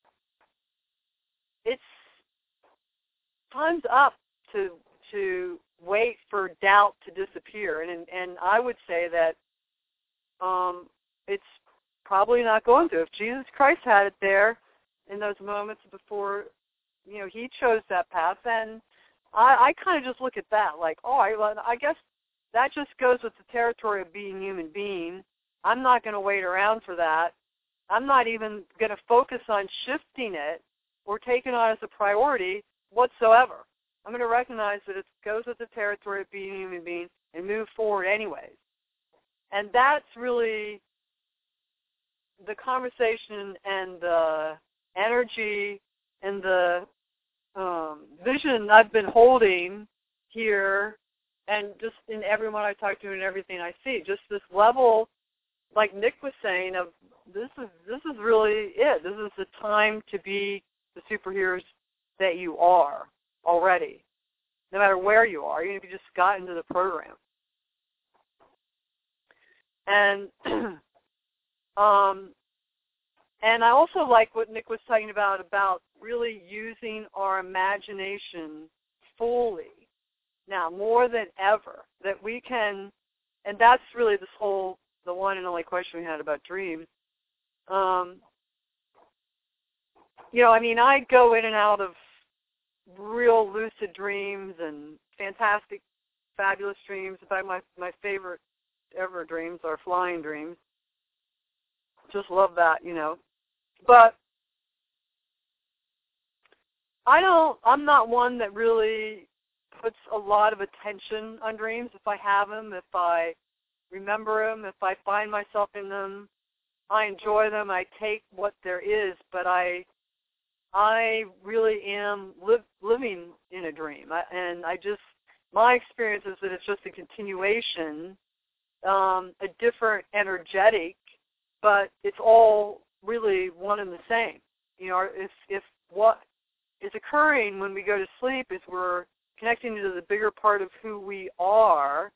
it's time's up to to wait for doubt to disappear. And and I would say that um, it's probably not going to. If Jesus Christ had it there in those moments before, you know, he chose that path, then I, I kind of just look at that like, oh, I, I guess that just goes with the territory of being human being. I'm not going to wait around for that. I'm not even going to focus on shifting it or taking it on as a priority whatsoever. I'm going to recognize that it goes with the territory of being a human being and move forward anyways. And that's really the conversation and the energy and the um, vision I've been holding here, and just in everyone I talk to and everything I see, just this level, like Nick was saying, of this is this is really it. This is the time to be the superheroes that you are already, no matter where you are, even if you just got into the program. And um, and I also like what Nick was talking about, about really using our imagination fully now, more than ever, that we can, and that's really this whole, the one and only question we had about dreams. Um, you know, I mean, I go in and out of real lucid dreams and fantastic, fabulous dreams. In fact, my, my favorite ever dreams are flying dreams. Just love that, you know. But I don't, I'm not one that really puts a lot of attention on dreams. If I have them, if I remember them, if I find myself in them, I enjoy them, I take what there is, but I I really am li- living in a dream. I, and I just, my experience is that it's just a continuation, um, a different energetic, but it's all really one and the same. You know, if if what is occurring when we go to sleep is we're connecting to the bigger part of who we are,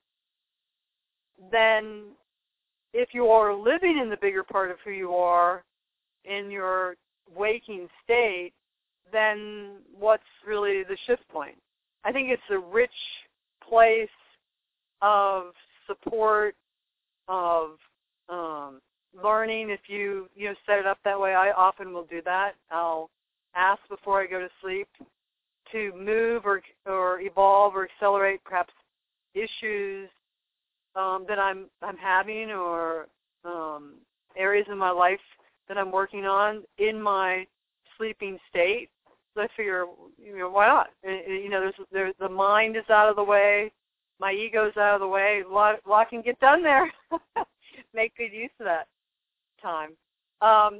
then if you are living in the bigger part of who you are in your waking state, then what's really the shift point? I think it's a rich place of support, of um, learning. If you, you know, set it up that way, I often will do that. I'll ask before I go to sleep to move or or evolve or accelerate perhaps issues um, that I'm I'm having or um, areas in my life that I'm working on in my sleeping state. So I figure, you know, why not? You know, there's, there's the mind is out of the way, my ego's out of the way. A lot, a lot can get done there. Make good use of that time. Um,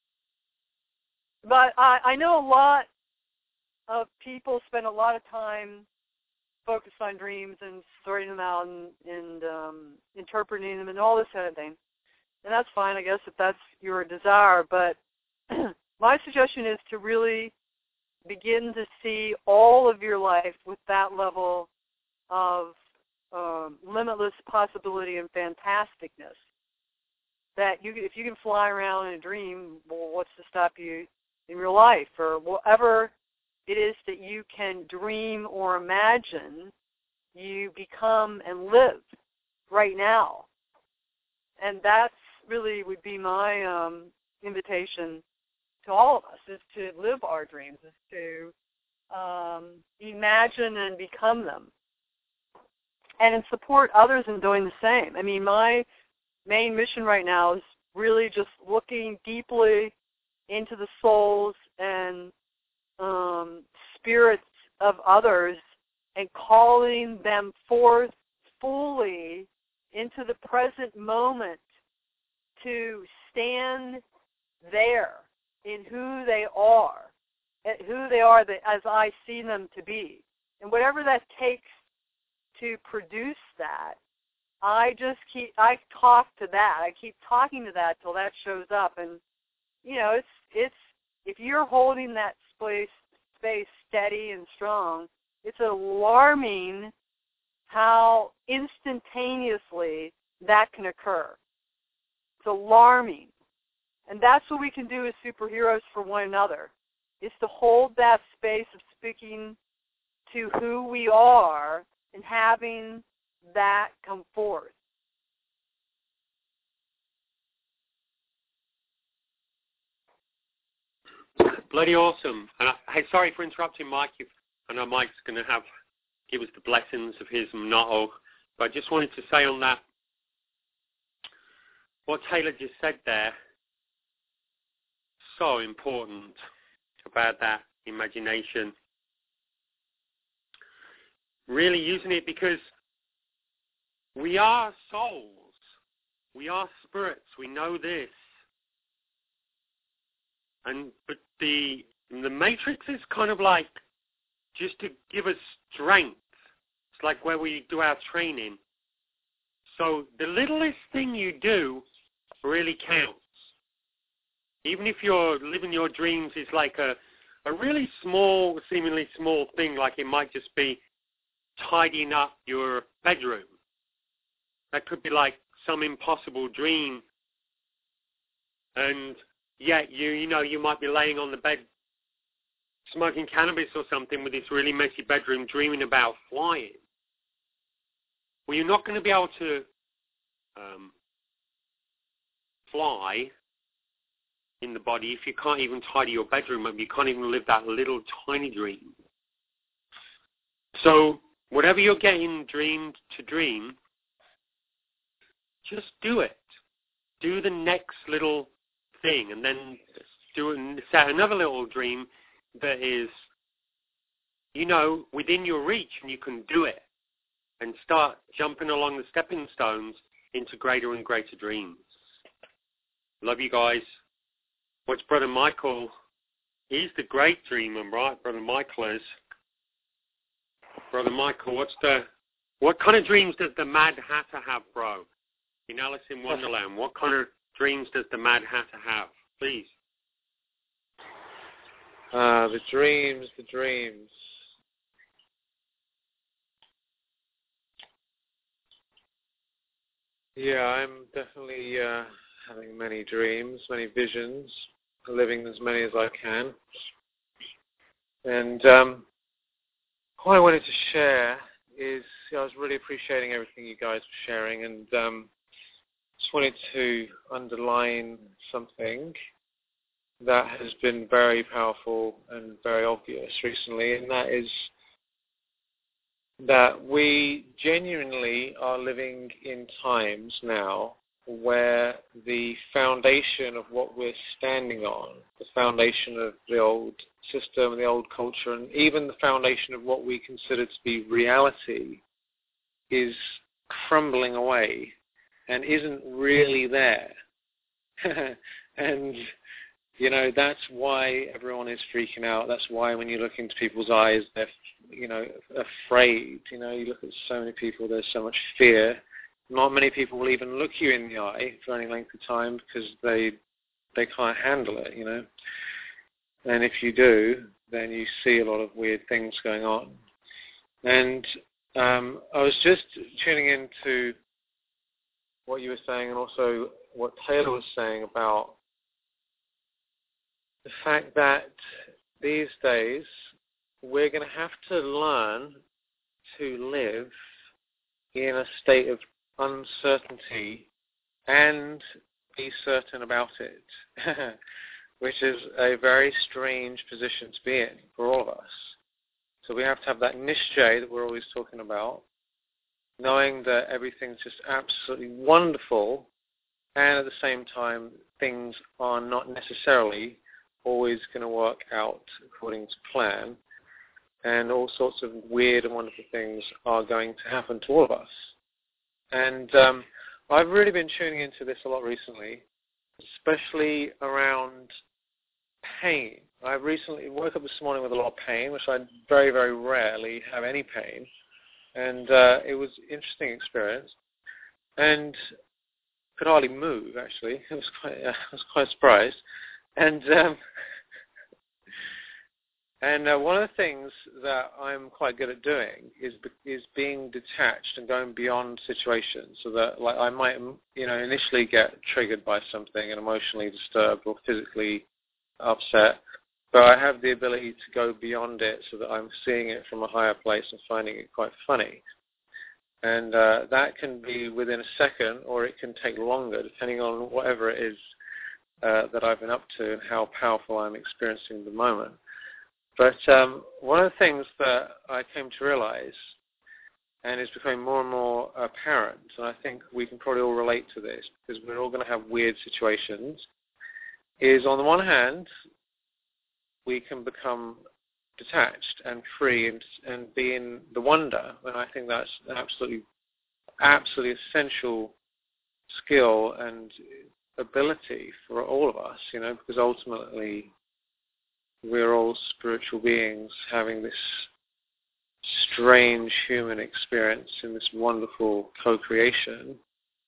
but I, I know a lot of people spend a lot of time focused on dreams and sorting them out and, and um, interpreting them and all this kind of thing. And that's fine, I guess, if that's your desire. But my suggestion is to really begin to see all of your life with that level of um, limitless possibility and fantasticness. That you, if you can fly around in a dream, well, what's to stop you in real life? Or whatever it is that you can dream or imagine, you become and live right now. And that's really would be my um, invitation to all of us, is to live our dreams, is to um, imagine and become them. And support others in doing the same. I mean, my main mission right now is really just looking deeply into the souls and um, spirits of others and calling them forth fully into the present moment to stand there in who they are, who they are that, as I see them to be. And whatever that takes to produce that, I just keep, I talk to that. I keep talking to that till that shows up. And, you know, it's, it's, if you're holding that space, space steady and strong, it's alarming how instantaneously that can occur. It's alarming. And that's what we can do as superheroes for one another, is to hold that space of speaking to who we are and having that come forth. Bloody awesome. And I, hey, sorry for interrupting, Mike. You've, I know Mike's going to have give us the blessings of his motto, but I just wanted to say on that, what Taylor just said there, so important about that imagination. Really using it, because we are souls. We are spirits. We know this. And but the the matrix is kind of like just to give us strength. It's like where we do our training. So the littlest thing you do really counts. Even if you're living your dreams is like a, a really small, seemingly small thing, like it might just be tidying up your bedroom. That could be like some impossible dream. And yet, you you know, you might be laying on the bed smoking cannabis or something with this really messy bedroom, dreaming about flying. Well, you're not going to be able to um, fly in the body if you can't even tidy your bedroom up. You can't even live that little tiny dream. So whatever you're getting dreamed to dream, just do it. Do the next little thing, and then do it, set another little dream that is, you know, within your reach, and you can do it, and start jumping along the stepping stones into greater and greater dreams. Love you guys. What's Brother Michael? He's the great dreamer, right? Brother Michael is. Brother Michael, what's the, what kind of dreams does the Mad Hatter have, bro? In Alice in Wonderland, what kind of dreams does the Mad Hatter have? Please. Uh, the dreams, the dreams. Yeah, I'm definitely uh, having many dreams, many visions, living as many as I can. And um, what I wanted to share is, I was really appreciating everything you guys were sharing, and um, just wanted to underline something that has been very powerful and very obvious recently, and that is that we genuinely are living in times now where the foundation of what we're standing on, the foundation of the old system and the old culture, and even the foundation of what we consider to be reality, is crumbling away and isn't really there. And, you know, that's why everyone is freaking out. That's why when you look into people's eyes, they're, you know, afraid. You know, you look at so many people, there's so much fear. Not many people will even look you in the eye for any length of time because they they can't handle it, you know. And if you do, then you see a lot of weird things going on. And um, I was just tuning into what you were saying and also what Taylor was saying about the fact that these days we're going to have to learn to live in a state of uncertainty and be certain about it, which is a very strange position to be in for all of us. So we have to have that nishjay that we're always talking about, knowing that everything's just absolutely wonderful, and at the same time things are not necessarily always going to work out according to plan, and all sorts of weird and wonderful things are going to happen to all of us. And um, I've really been tuning into this a lot recently, especially around pain. I recently woke up this morning with a lot of pain, which I very, very rarely have any pain. And uh, it was an interesting experience. And could hardly move, actually. I was quite, uh, I was quite surprised. And um, And uh, one of the things that I'm quite good at doing is is being detached and going beyond situations, so that like I might, you know, initially get triggered by something and emotionally disturbed or physically upset, but I have the ability to go beyond it so that I'm seeing it from a higher place and finding it quite funny. And uh, that can be within a second, or it can take longer, depending on whatever it is uh, that I've been up to and how powerful I'm experiencing the moment. But um, one of the things that I came to realize, and is becoming more and more apparent, and I think we can probably all relate to this because we're all going to have weird situations, is on the one hand, we can become detached and free and, and be in the wonder, and I think that's an absolutely, absolutely essential skill and ability for all of us, you know, because ultimately we're all spiritual beings having this strange human experience in this wonderful co-creation.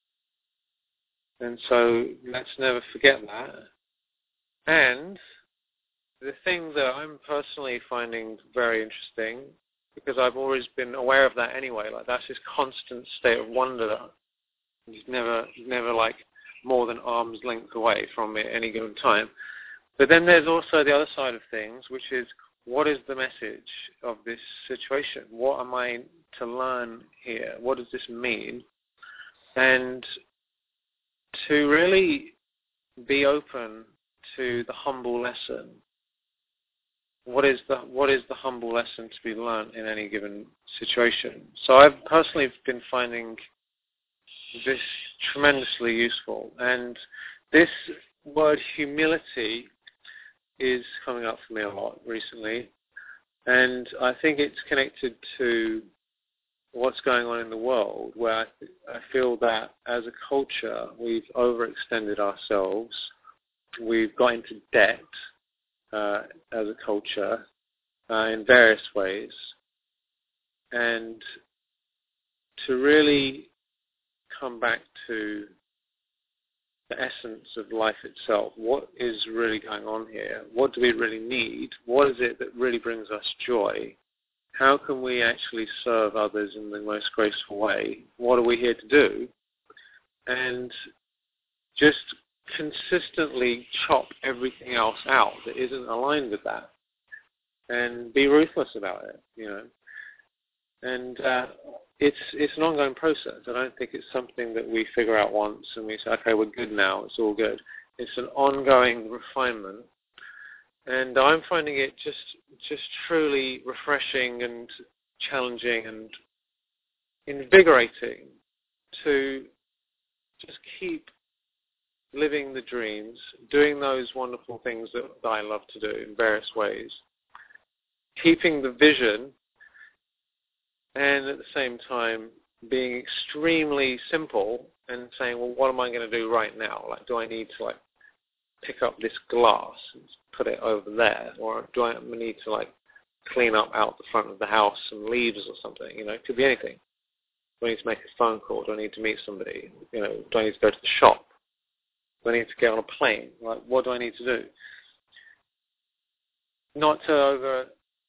And so let's never forget that. And the thing that I'm personally finding very interesting, because I've always been aware of that anyway, like that's this constant state of wonder that is never, never like more than arm's length away from it at any given time. But then there's also the other side of things, which is what is the message of this situation? What am I to learn here? What does this mean? And to really be open to the humble lesson. What is the what is the humble lesson to be learned in any given situation? So I've personally been finding this tremendously useful. And this word humility is coming up for me a lot recently, and I think it's connected to what's going on in the world, where I, th- I feel that as a culture we've overextended ourselves, we've got into debt uh, as a culture uh, in various ways, and to really come back to the essence of life itself. What is really going on here? What do we really need? What is it that really brings us joy? How can we actually serve others in the most graceful way? What are we here to do? And just consistently chop everything else out that isn't aligned with that, and be ruthless about it, you know. And uh, it's it's an ongoing process. I don't think it's something that we figure out once and we say, okay, we're good now, it's all good. It's an ongoing refinement. And I'm finding it just just truly refreshing and challenging and invigorating to just keep living the dreams, doing those wonderful things that, that I love to do in various ways, keeping the vision, and at the same time being extremely simple and saying, well, what am I going to do right now? Like, do I need to like pick up this glass and put it over there, or do I need to like clean up out the front of the house some leaves or something? You know, it could be anything. Do I need to make a phone call? Do I need to meet somebody? You know, do I need to go to the shop? Do I need to get on a plane? Like, what do I need to do? Not to over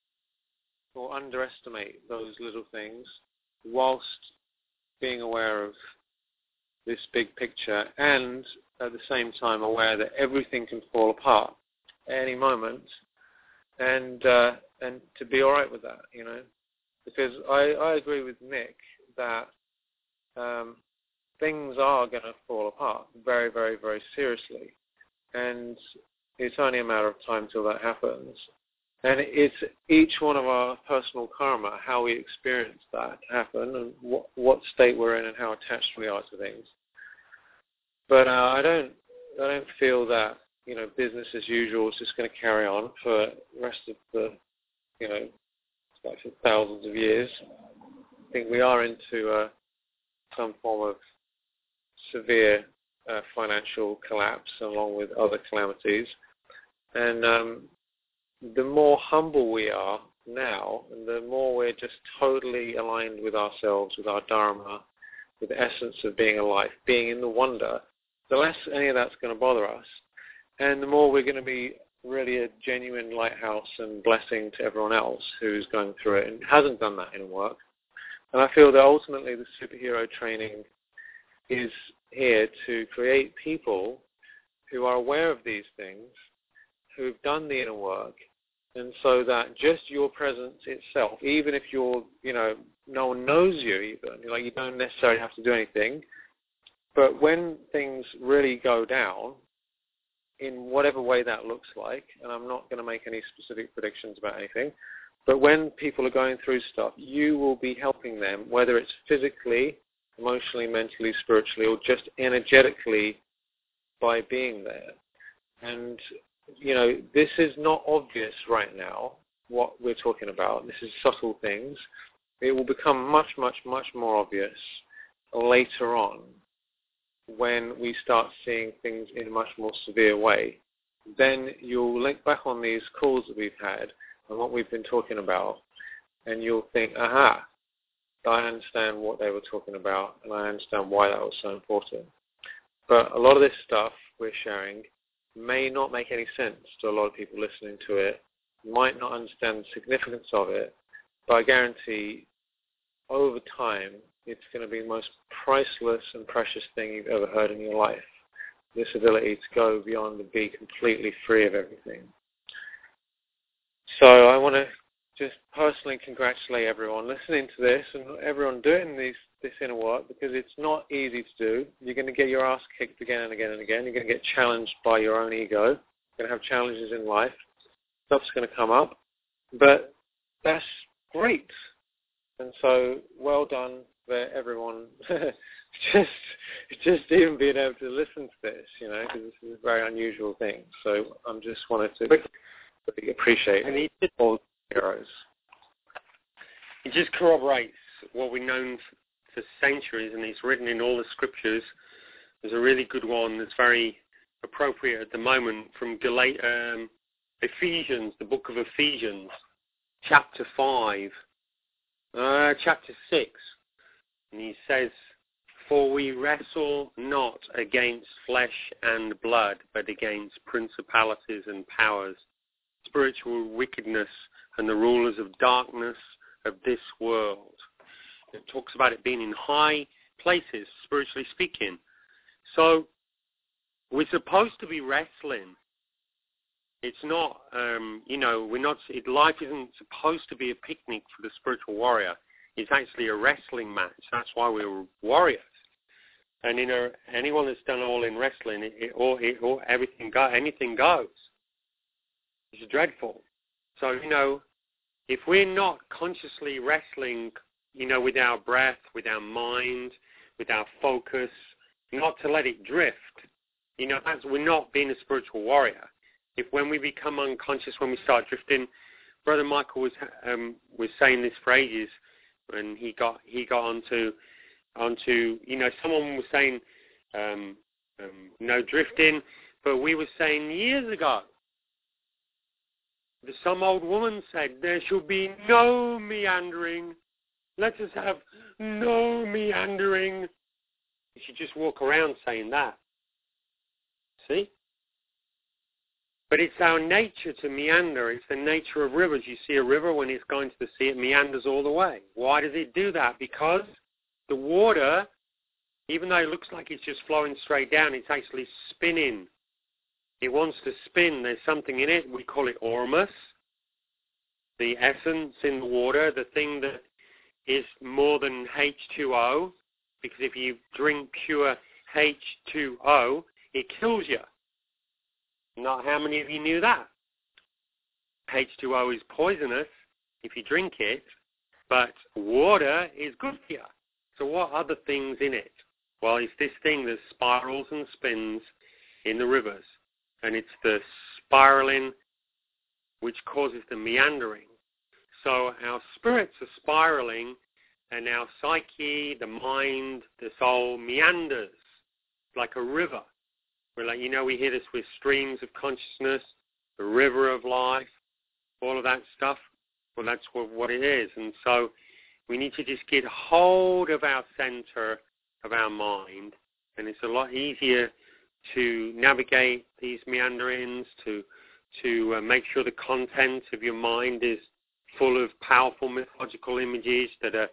or underestimate those little things, whilst being aware of this big picture, and at the same time aware that everything can fall apart at any moment, and uh, and to be all right with that, you know, because I, I agree with Nick that um, things are going to fall apart very, very, very seriously, and it's only a matter of time till that happens. And it's each one of our personal karma, how we experience that happen, and what, what state we're in, and how attached we are to things. But uh, I don't, I don't feel that, you know, business as usual is just going to carry on for the rest of the, you know, like for thousands of years. I think we are into uh, some form of severe uh, financial collapse, along with other calamities, and um, the more humble we are now, and the more we're just totally aligned with ourselves, with our dharma, with the essence of being alive, being in the wonder, the less any of that's going to bother us, and the more we're going to be really a genuine lighthouse and blessing to everyone else who's going through it and hasn't done that in work. And I feel that ultimately the superhero training is here to create people who are aware of these things, who've done the inner work, and so that just your presence itself, even if you're, you know, no one knows you even, like you don't necessarily have to do anything, but when things really go down, in whatever way that looks like, and I'm not going to make any specific predictions about anything, but when people are going through stuff, you will be helping them, whether it's physically, emotionally, mentally, spiritually, or just energetically by being there. And you know, this is not obvious right now, what we're talking about. This is subtle things. It will become much, much, much more obvious later on when we start seeing things in a much more severe way. Then you'll link back on these calls that we've had and what we've been talking about, and you'll think, aha, I understand what they were talking about, and I understand why that was so important. But a lot of this stuff we're sharing may not make any sense to a lot of people listening to it, might not understand the significance of it, but I guarantee over time it's going to be the most priceless and precious thing you've ever heard in your life, this ability to go beyond and be completely free of everything. So I want to just personally congratulate everyone listening to this and everyone doing these this inner work, because it's not easy to do. You're going to get your ass kicked again and again and again. You're going to get challenged by your own ego. You're going to have challenges in life. Stuff's going to come up. But that's great. And so well done for everyone. just just even being able to listen to this, you know, because this is a very unusual thing. So I'm just wanted to really appreciate all the heroes. It just corroborates what we've known for centuries, and it's written in all the scriptures. There's a really good one that's very appropriate at the moment from Gal- um, Ephesians, the book of Ephesians, chapter five, uh, chapter six. And he says, "For we wrestle not against flesh and blood, but against principalities and powers, spiritual wickedness and the rulers of darkness of this world." It talks about it being in high places, spiritually speaking. So we're supposed to be wrestling. It's not, um, you know, we're not. It, life isn't supposed to be a picnic for the spiritual warrior. It's actually a wrestling match. That's why we're warriors. And you know, anyone that's done all in wrestling, it, it, or, it, or everything go, anything goes. It's dreadful. So you know, if we're not consciously wrestling, you know, with our breath, with our mind, with our focus, not to let it drift, you know, that's, we're not being a spiritual warrior. If when we become unconscious, when we start drifting, Brother Michael was um, was saying this for ages, and he got he got onto onto you know, someone was saying um, um, no drifting, but we were saying years ago. Some old woman said there should be no meandering. Let us have no meandering. You should just walk around saying that. See? But it's our nature to meander. It's the nature of rivers. You see a river, when it's going to the sea, it meanders all the way. Why does it do that? Because the water, even though it looks like it's just flowing straight down, it's actually spinning. It wants to spin. There's something in it. We call it ormus, the essence in the water, the thing that is more than H two O, because if you drink pure H two O, it kills you. Not how many of you knew that? H two O is poisonous if you drink it, but water is good for you. So what are the things in it? Well, it's this thing that spirals and spins in the rivers. And it's the spiraling which causes the meandering. So our spirits are spiraling, and our psyche, the mind, the soul meanders like a river. We're like, you know, we hear this with streams of consciousness, the river of life, all of that stuff. Well, that's what, what it is. And so we need to just get hold of our center of our mind, and it's a lot easier to navigate these meanderings, to to uh, make sure the content of your mind is full of powerful mythological images that are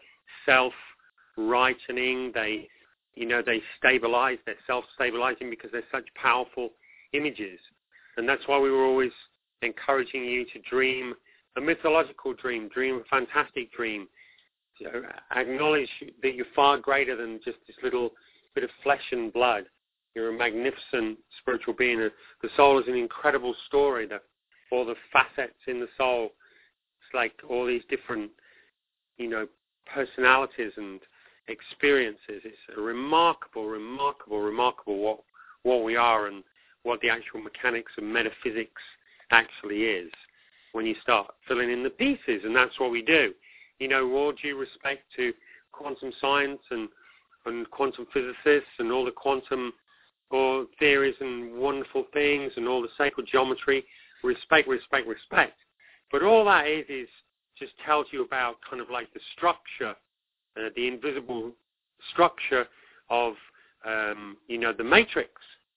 self-rightening. They, you know, they stabilize, they're self-stabilizing because they're such powerful images. And that's why we were always encouraging you to dream a mythological dream, dream a fantastic dream. You know, acknowledge that you're far greater than just this little bit of flesh and blood. You're a magnificent spiritual being. The soul is an incredible story, that all the facets in the soul. It's like all these different, you know, personalities and experiences. It's a remarkable, remarkable, remarkable what what we are and what the actual mechanics of metaphysics actually is when you start filling in the pieces, and that's what we do. You know, all due respect to quantum science and, and quantum physicists and all the quantum or theories and wonderful things and all the sacred geometry, respect, respect, respect. But all that is is just tells you about kind of like the structure, uh, the invisible structure of, um, you know, the matrix.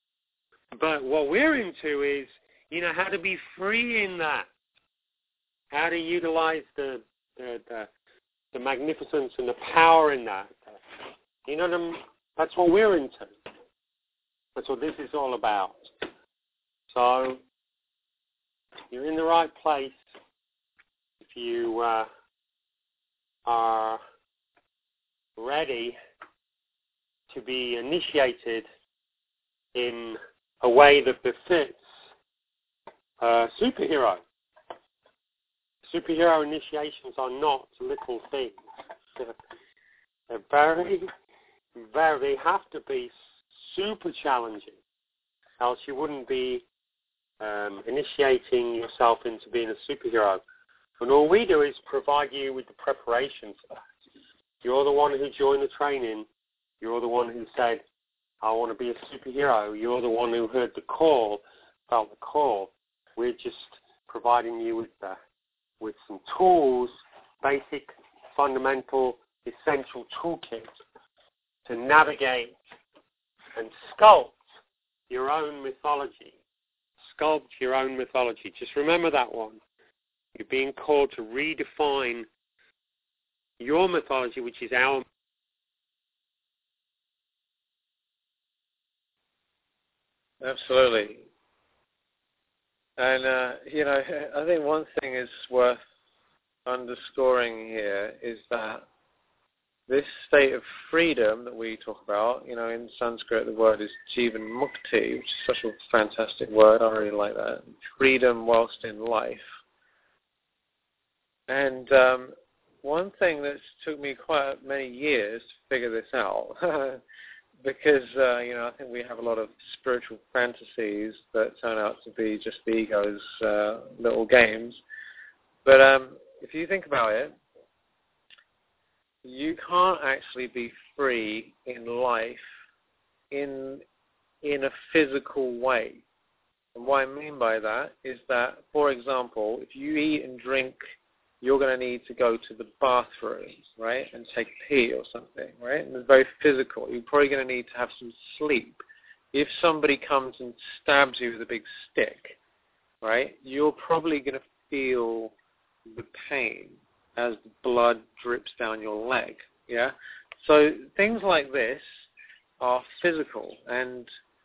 But what we're into is, you know, how to be free in that, how to utilize the the, the, the magnificence and the power in that. You know, the, that's what we're into. That's what this is all about. So you're in the right place if you uh, are ready to be initiated in a way that befits a superhero. Superhero initiations are not little things. They're very, very, they have to be super challenging, else you wouldn't be um, initiating yourself into being a superhero. And all we do is provide you with the preparation for that. You're the one who joined the training. You're the one who said, I want to be a superhero. You're the one who heard the call, felt the call. We're just providing you with the, with some tools, basic, fundamental, essential toolkit to navigate and sculpt your own mythology. Sculpt your own mythology. Just remember that one. You're being called to redefine your mythology, which is our. Absolutely. And, uh, you know, I think one thing is worth underscoring here is that this state of freedom that we talk about, you know, in Sanskrit the word is Jivan Mukti, which is such a fantastic word. I really like that. Freedom whilst in life. And um, one thing that took me quite many years to figure this out, because, uh, you know, I think we have a lot of spiritual fantasies that turn out to be just the ego's uh, little games. But um, if you think about it, you can't actually be free in life in in a physical way. And what I mean by that is that, for example, if you eat and drink, you're going to need to go to the bathroom, right, and take a pee or something, right? And it's very physical. You're probably going to need to have some sleep. If somebody comes and stabs you with a big stick, right, you're probably going to feel the pain as the blood drips down your leg, yeah? So things like this are physical, and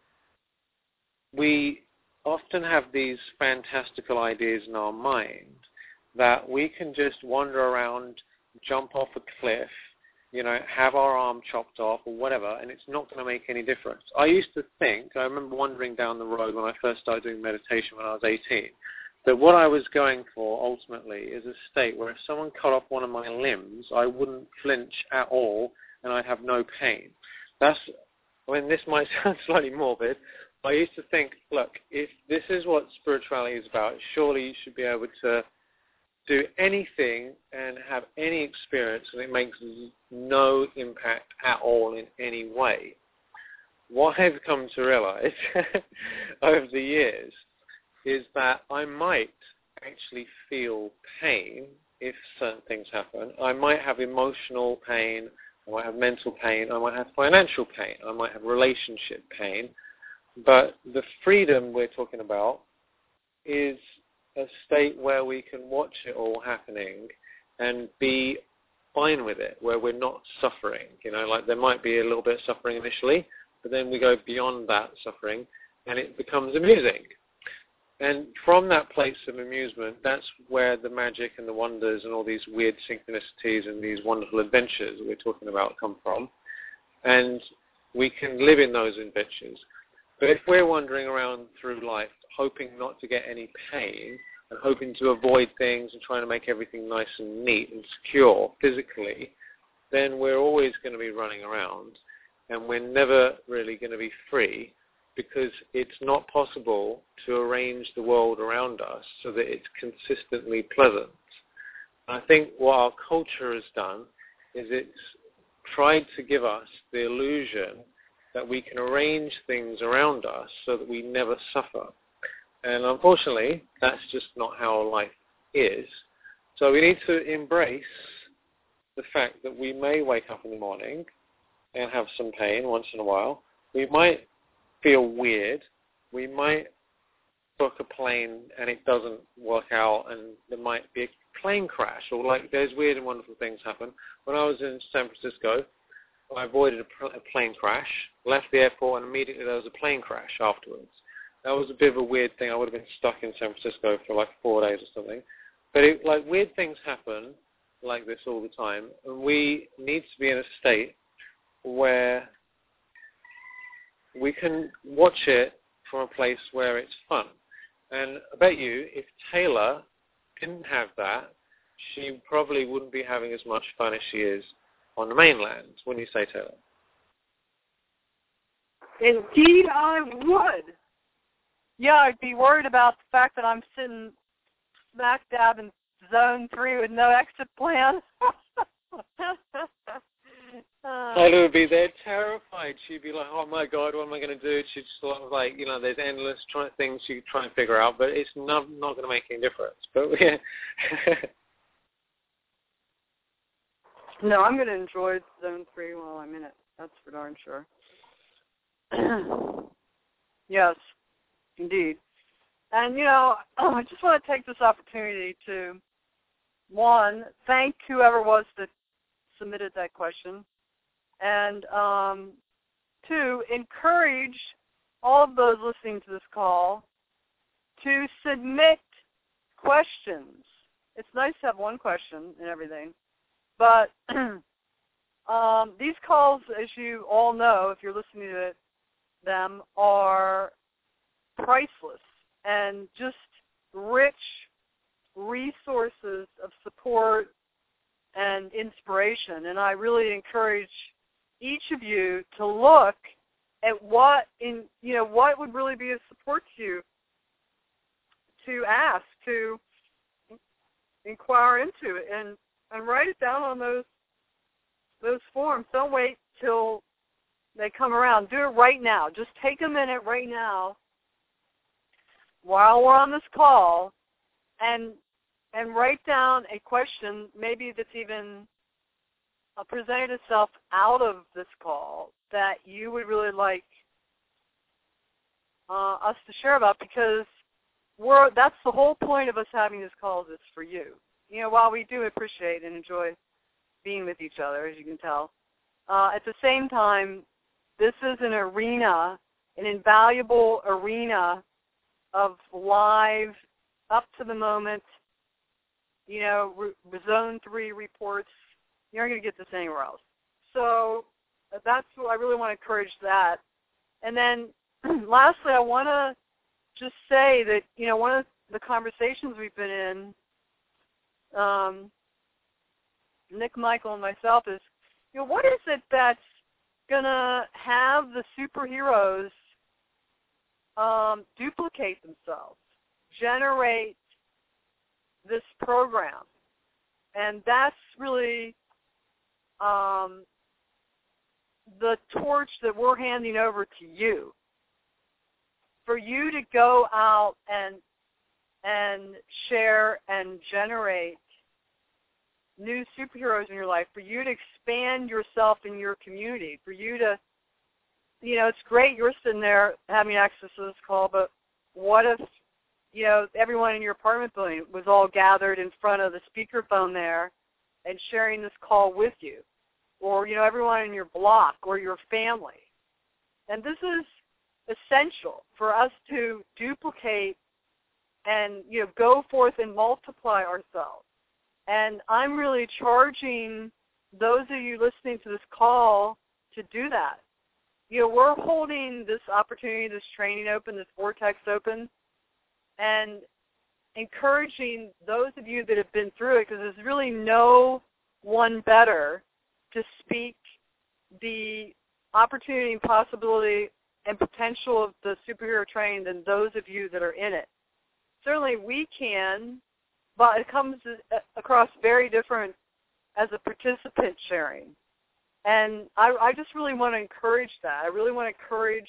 we often have these fantastical ideas in our mind that we can just wander around, jump off a cliff, you know, have our arm chopped off or whatever, and it's not going to make any difference. I used to think, I remember wandering down the road when I first started doing meditation when I was eighteen, that what I was going for ultimately is a state where if someone cut off one of my limbs, I wouldn't flinch at all and I'd have no pain. That's, I mean, this might sound slightly morbid. I used to think, look, if this is what spirituality is about, surely you should be able to do anything and have any experience and it makes no impact at all in any way. What I've come to realize over the years is that I might actually feel pain if certain things happen. I might have emotional pain, I might have mental pain, I might have financial pain, I might have relationship pain, but the freedom we're talking about is a state where we can watch it all happening and be fine with it, where we're not suffering. You know, like there might be a little bit of suffering initially, but then we go beyond that suffering and it becomes amusing. And from that place of amusement, that's where the magic and the wonders and all these weird synchronicities and these wonderful adventures that we're talking about come from. And we can live in those adventures. But if we're wandering around through life hoping not to get any pain and hoping to avoid things and trying to make everything nice and neat and secure physically, then we're always going to be running around and we're never really going to be free, because it's not possible to arrange the world around us so that it's consistently pleasant. I think what our culture has done is it's tried to give us the illusion that we can arrange things around us so that we never suffer. And unfortunately, that's just not how life is. So we need to embrace the fact that we may wake up in the morning and have some pain once in a while. We might feel weird. We might book a plane and it doesn't work out and there might be a plane crash, or like there's weird and wonderful things happen. When I was in San Francisco, I avoided a, pl- a plane crash, left the airport, and immediately there was a plane crash afterwards. That was a bit of a weird thing. I would have been stuck in San Francisco for like four days or something. But it, like weird things happen like this all the time, and we need to be in a state where we can watch it from a place where it's fun. And I bet you, if Taylor didn't have that, she probably wouldn't be having as much fun as she is on the mainland. Wouldn't you say, Taylor? Indeed, I would. Yeah, I'd be worried about the fact that I'm sitting smack dab in zone three with no exit plan. Taylor would be there terrified. She'd be like, oh my God, what am I going to do? She'd sort of like, you know, there's endless try- things she could try and figure out, but it's not, not going to make any difference. But yeah. No, I'm going to enjoy zone three while I'm in it. That's for darn sure. Yes, indeed. And, you know, I just want to take this opportunity to, one, thank whoever was that submitted that question, and um, two, encourage all of those listening to this call to submit questions. It's nice to have one question and everything, but um, these calls, as you all know, if you're listening to it, them, are priceless and just rich resources of support and inspiration. And I really encourage each of you to look at what in you know what would really be of support to you, to ask, to inquire into it, and, and write it down on those those forms. Don't wait till they come around. Do it right now. Just take a minute right now while we're on this call and and write down a question, maybe that's even uh, presented itself out of this call that you would really like uh, us to share about, because we're that's the whole point of us having this call, is for you. You know, while we do appreciate and enjoy being with each other, as you can tell, uh, at the same time, this is an arena, an invaluable arena of live, up to the moment, you know, re- zone three reports. You're not going to get this anywhere else. So that's what I really want to encourage that. And then lastly, I want to just say that, you know, one of the conversations we've been in, um, Nick, Michael, and myself, is, you know, what is it that's going to have the superheroes um, duplicate themselves, generate this program? And that's really um, the torch that we're handing over to you, for you to go out and and share and generate new superheroes in your life, for you to expand yourself in your community, for you to, you know, it's great you're sitting there having access to this call, but what if, you know, everyone in your apartment building was all gathered in front of the speakerphone there and sharing this call with you, or, you know, everyone in your block or your family. And this is essential for us to duplicate and, you know, go forth and multiply ourselves. And I'm really charging those of you listening to this call to do that. You know, we're holding this opportunity, this training open, this vortex open, and encouraging those of you that have been through it, because there's really no one better to speak the opportunity and possibility and potential of the superhero training than those of you that are in it. Certainly we can, but it comes across very different as a participant sharing. And I, I just really want to encourage that. I really want to encourage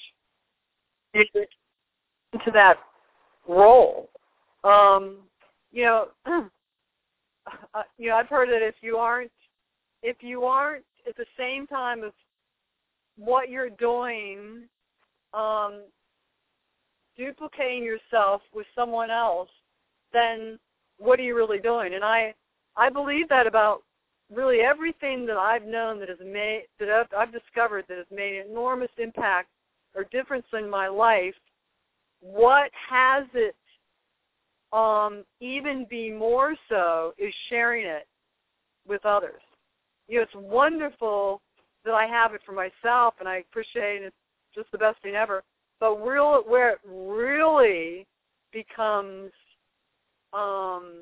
into that role. Um, you know, uh, you know, I've heard that if you aren't, if you aren't at the same time as what you're doing, um, duplicating yourself with someone else, then what are you really doing? And I, I believe that about really everything that I've known that has made, that I've, I've discovered that has made an enormous impact or difference in my life. What has it um, even be more so is sharing it with others. You know, it's wonderful that I have it for myself, and I appreciate it. It's just the best thing ever. But real, where it really becomes um,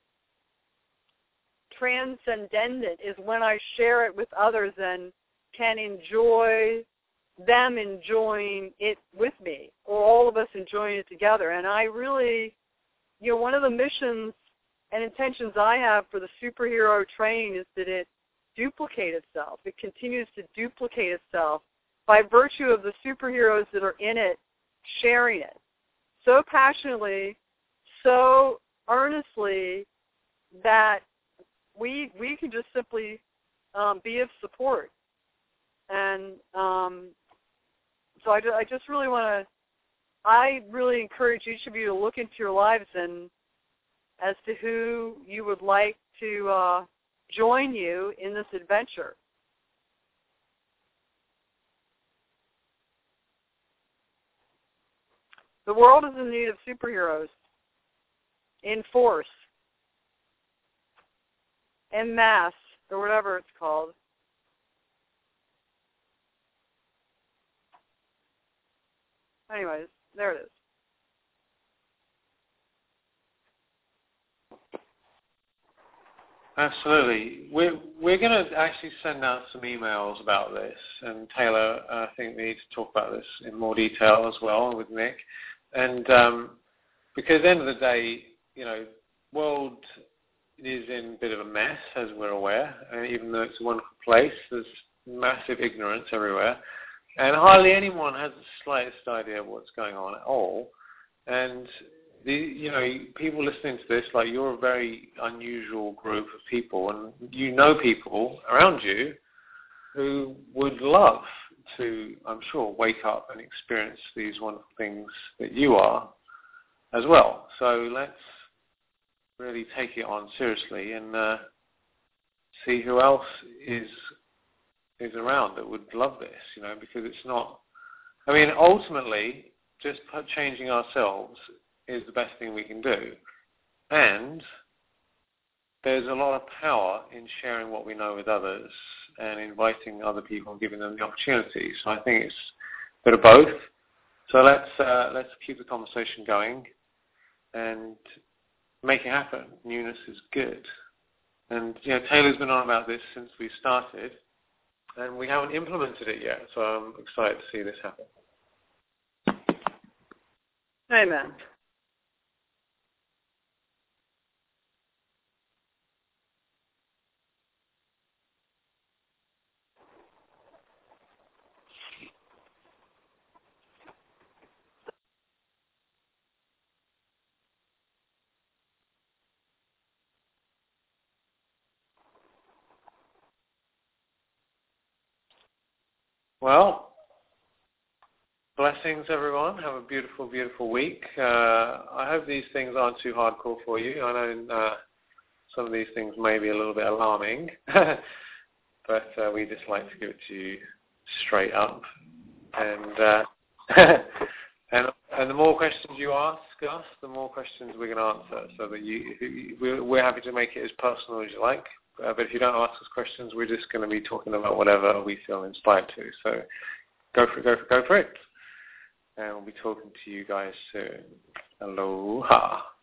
transcendent is when I share it with others and can enjoy them enjoying it with me, or all of us enjoying it together. And I really, you know, one of the missions and intentions I have for the superhero training is that it duplicate itself. It continues to duplicate itself by virtue of the superheroes that are in it sharing it so passionately, so earnestly, that we we can just simply um, be of support. And um, so I, I just really want to, I really encourage each of you to look into your lives and as to who you would like to uh, join you in this adventure. The world is in need of superheroes in force, en masse, or whatever it's called. Anyways, there it is. Absolutely. We're, we're going to actually send out some emails about this, and Taylor, I think we need to talk about this in more detail as well with Nick. And um, because at the end of the day, you know, world is in a bit of a mess, as we're aware, and even though it's a wonderful place, there's massive ignorance everywhere, and hardly anyone has the slightest idea of what's going on at all. And the, you know, people listening to this, like, you're a very unusual group of people, and you know people around you who would love to, I'm sure, wake up and experience these wonderful things that you are as well. So let's really take it on seriously and uh, see who else is is around that would love this, you know, because it's not, I mean, ultimately, just changing ourselves is the best thing we can do. And there's a lot of power in sharing what we know with others and inviting other people and giving them the opportunity. So I think it's a bit of both. So let's uh, let's keep the conversation going and make it happen. Newness is good. And, you know, Taylor's been on about this since we started, and we haven't implemented it yet. So I'm excited to see this happen. Amen. Well, blessings, everyone. Have a beautiful, beautiful week. Uh, I hope these things aren't too hardcore for you. I know uh, some of these things may be a little bit alarming, but uh, we just like to give it to you straight up. And uh, and and the more questions you ask us, the more questions we can answer. So that you, you we're, we're happy to make it as personal as you like. Uh, but if you don't ask us questions, we're just going to be talking about whatever we feel inspired to. So go for it, go for, go for it. And we'll be talking to you guys soon. Aloha.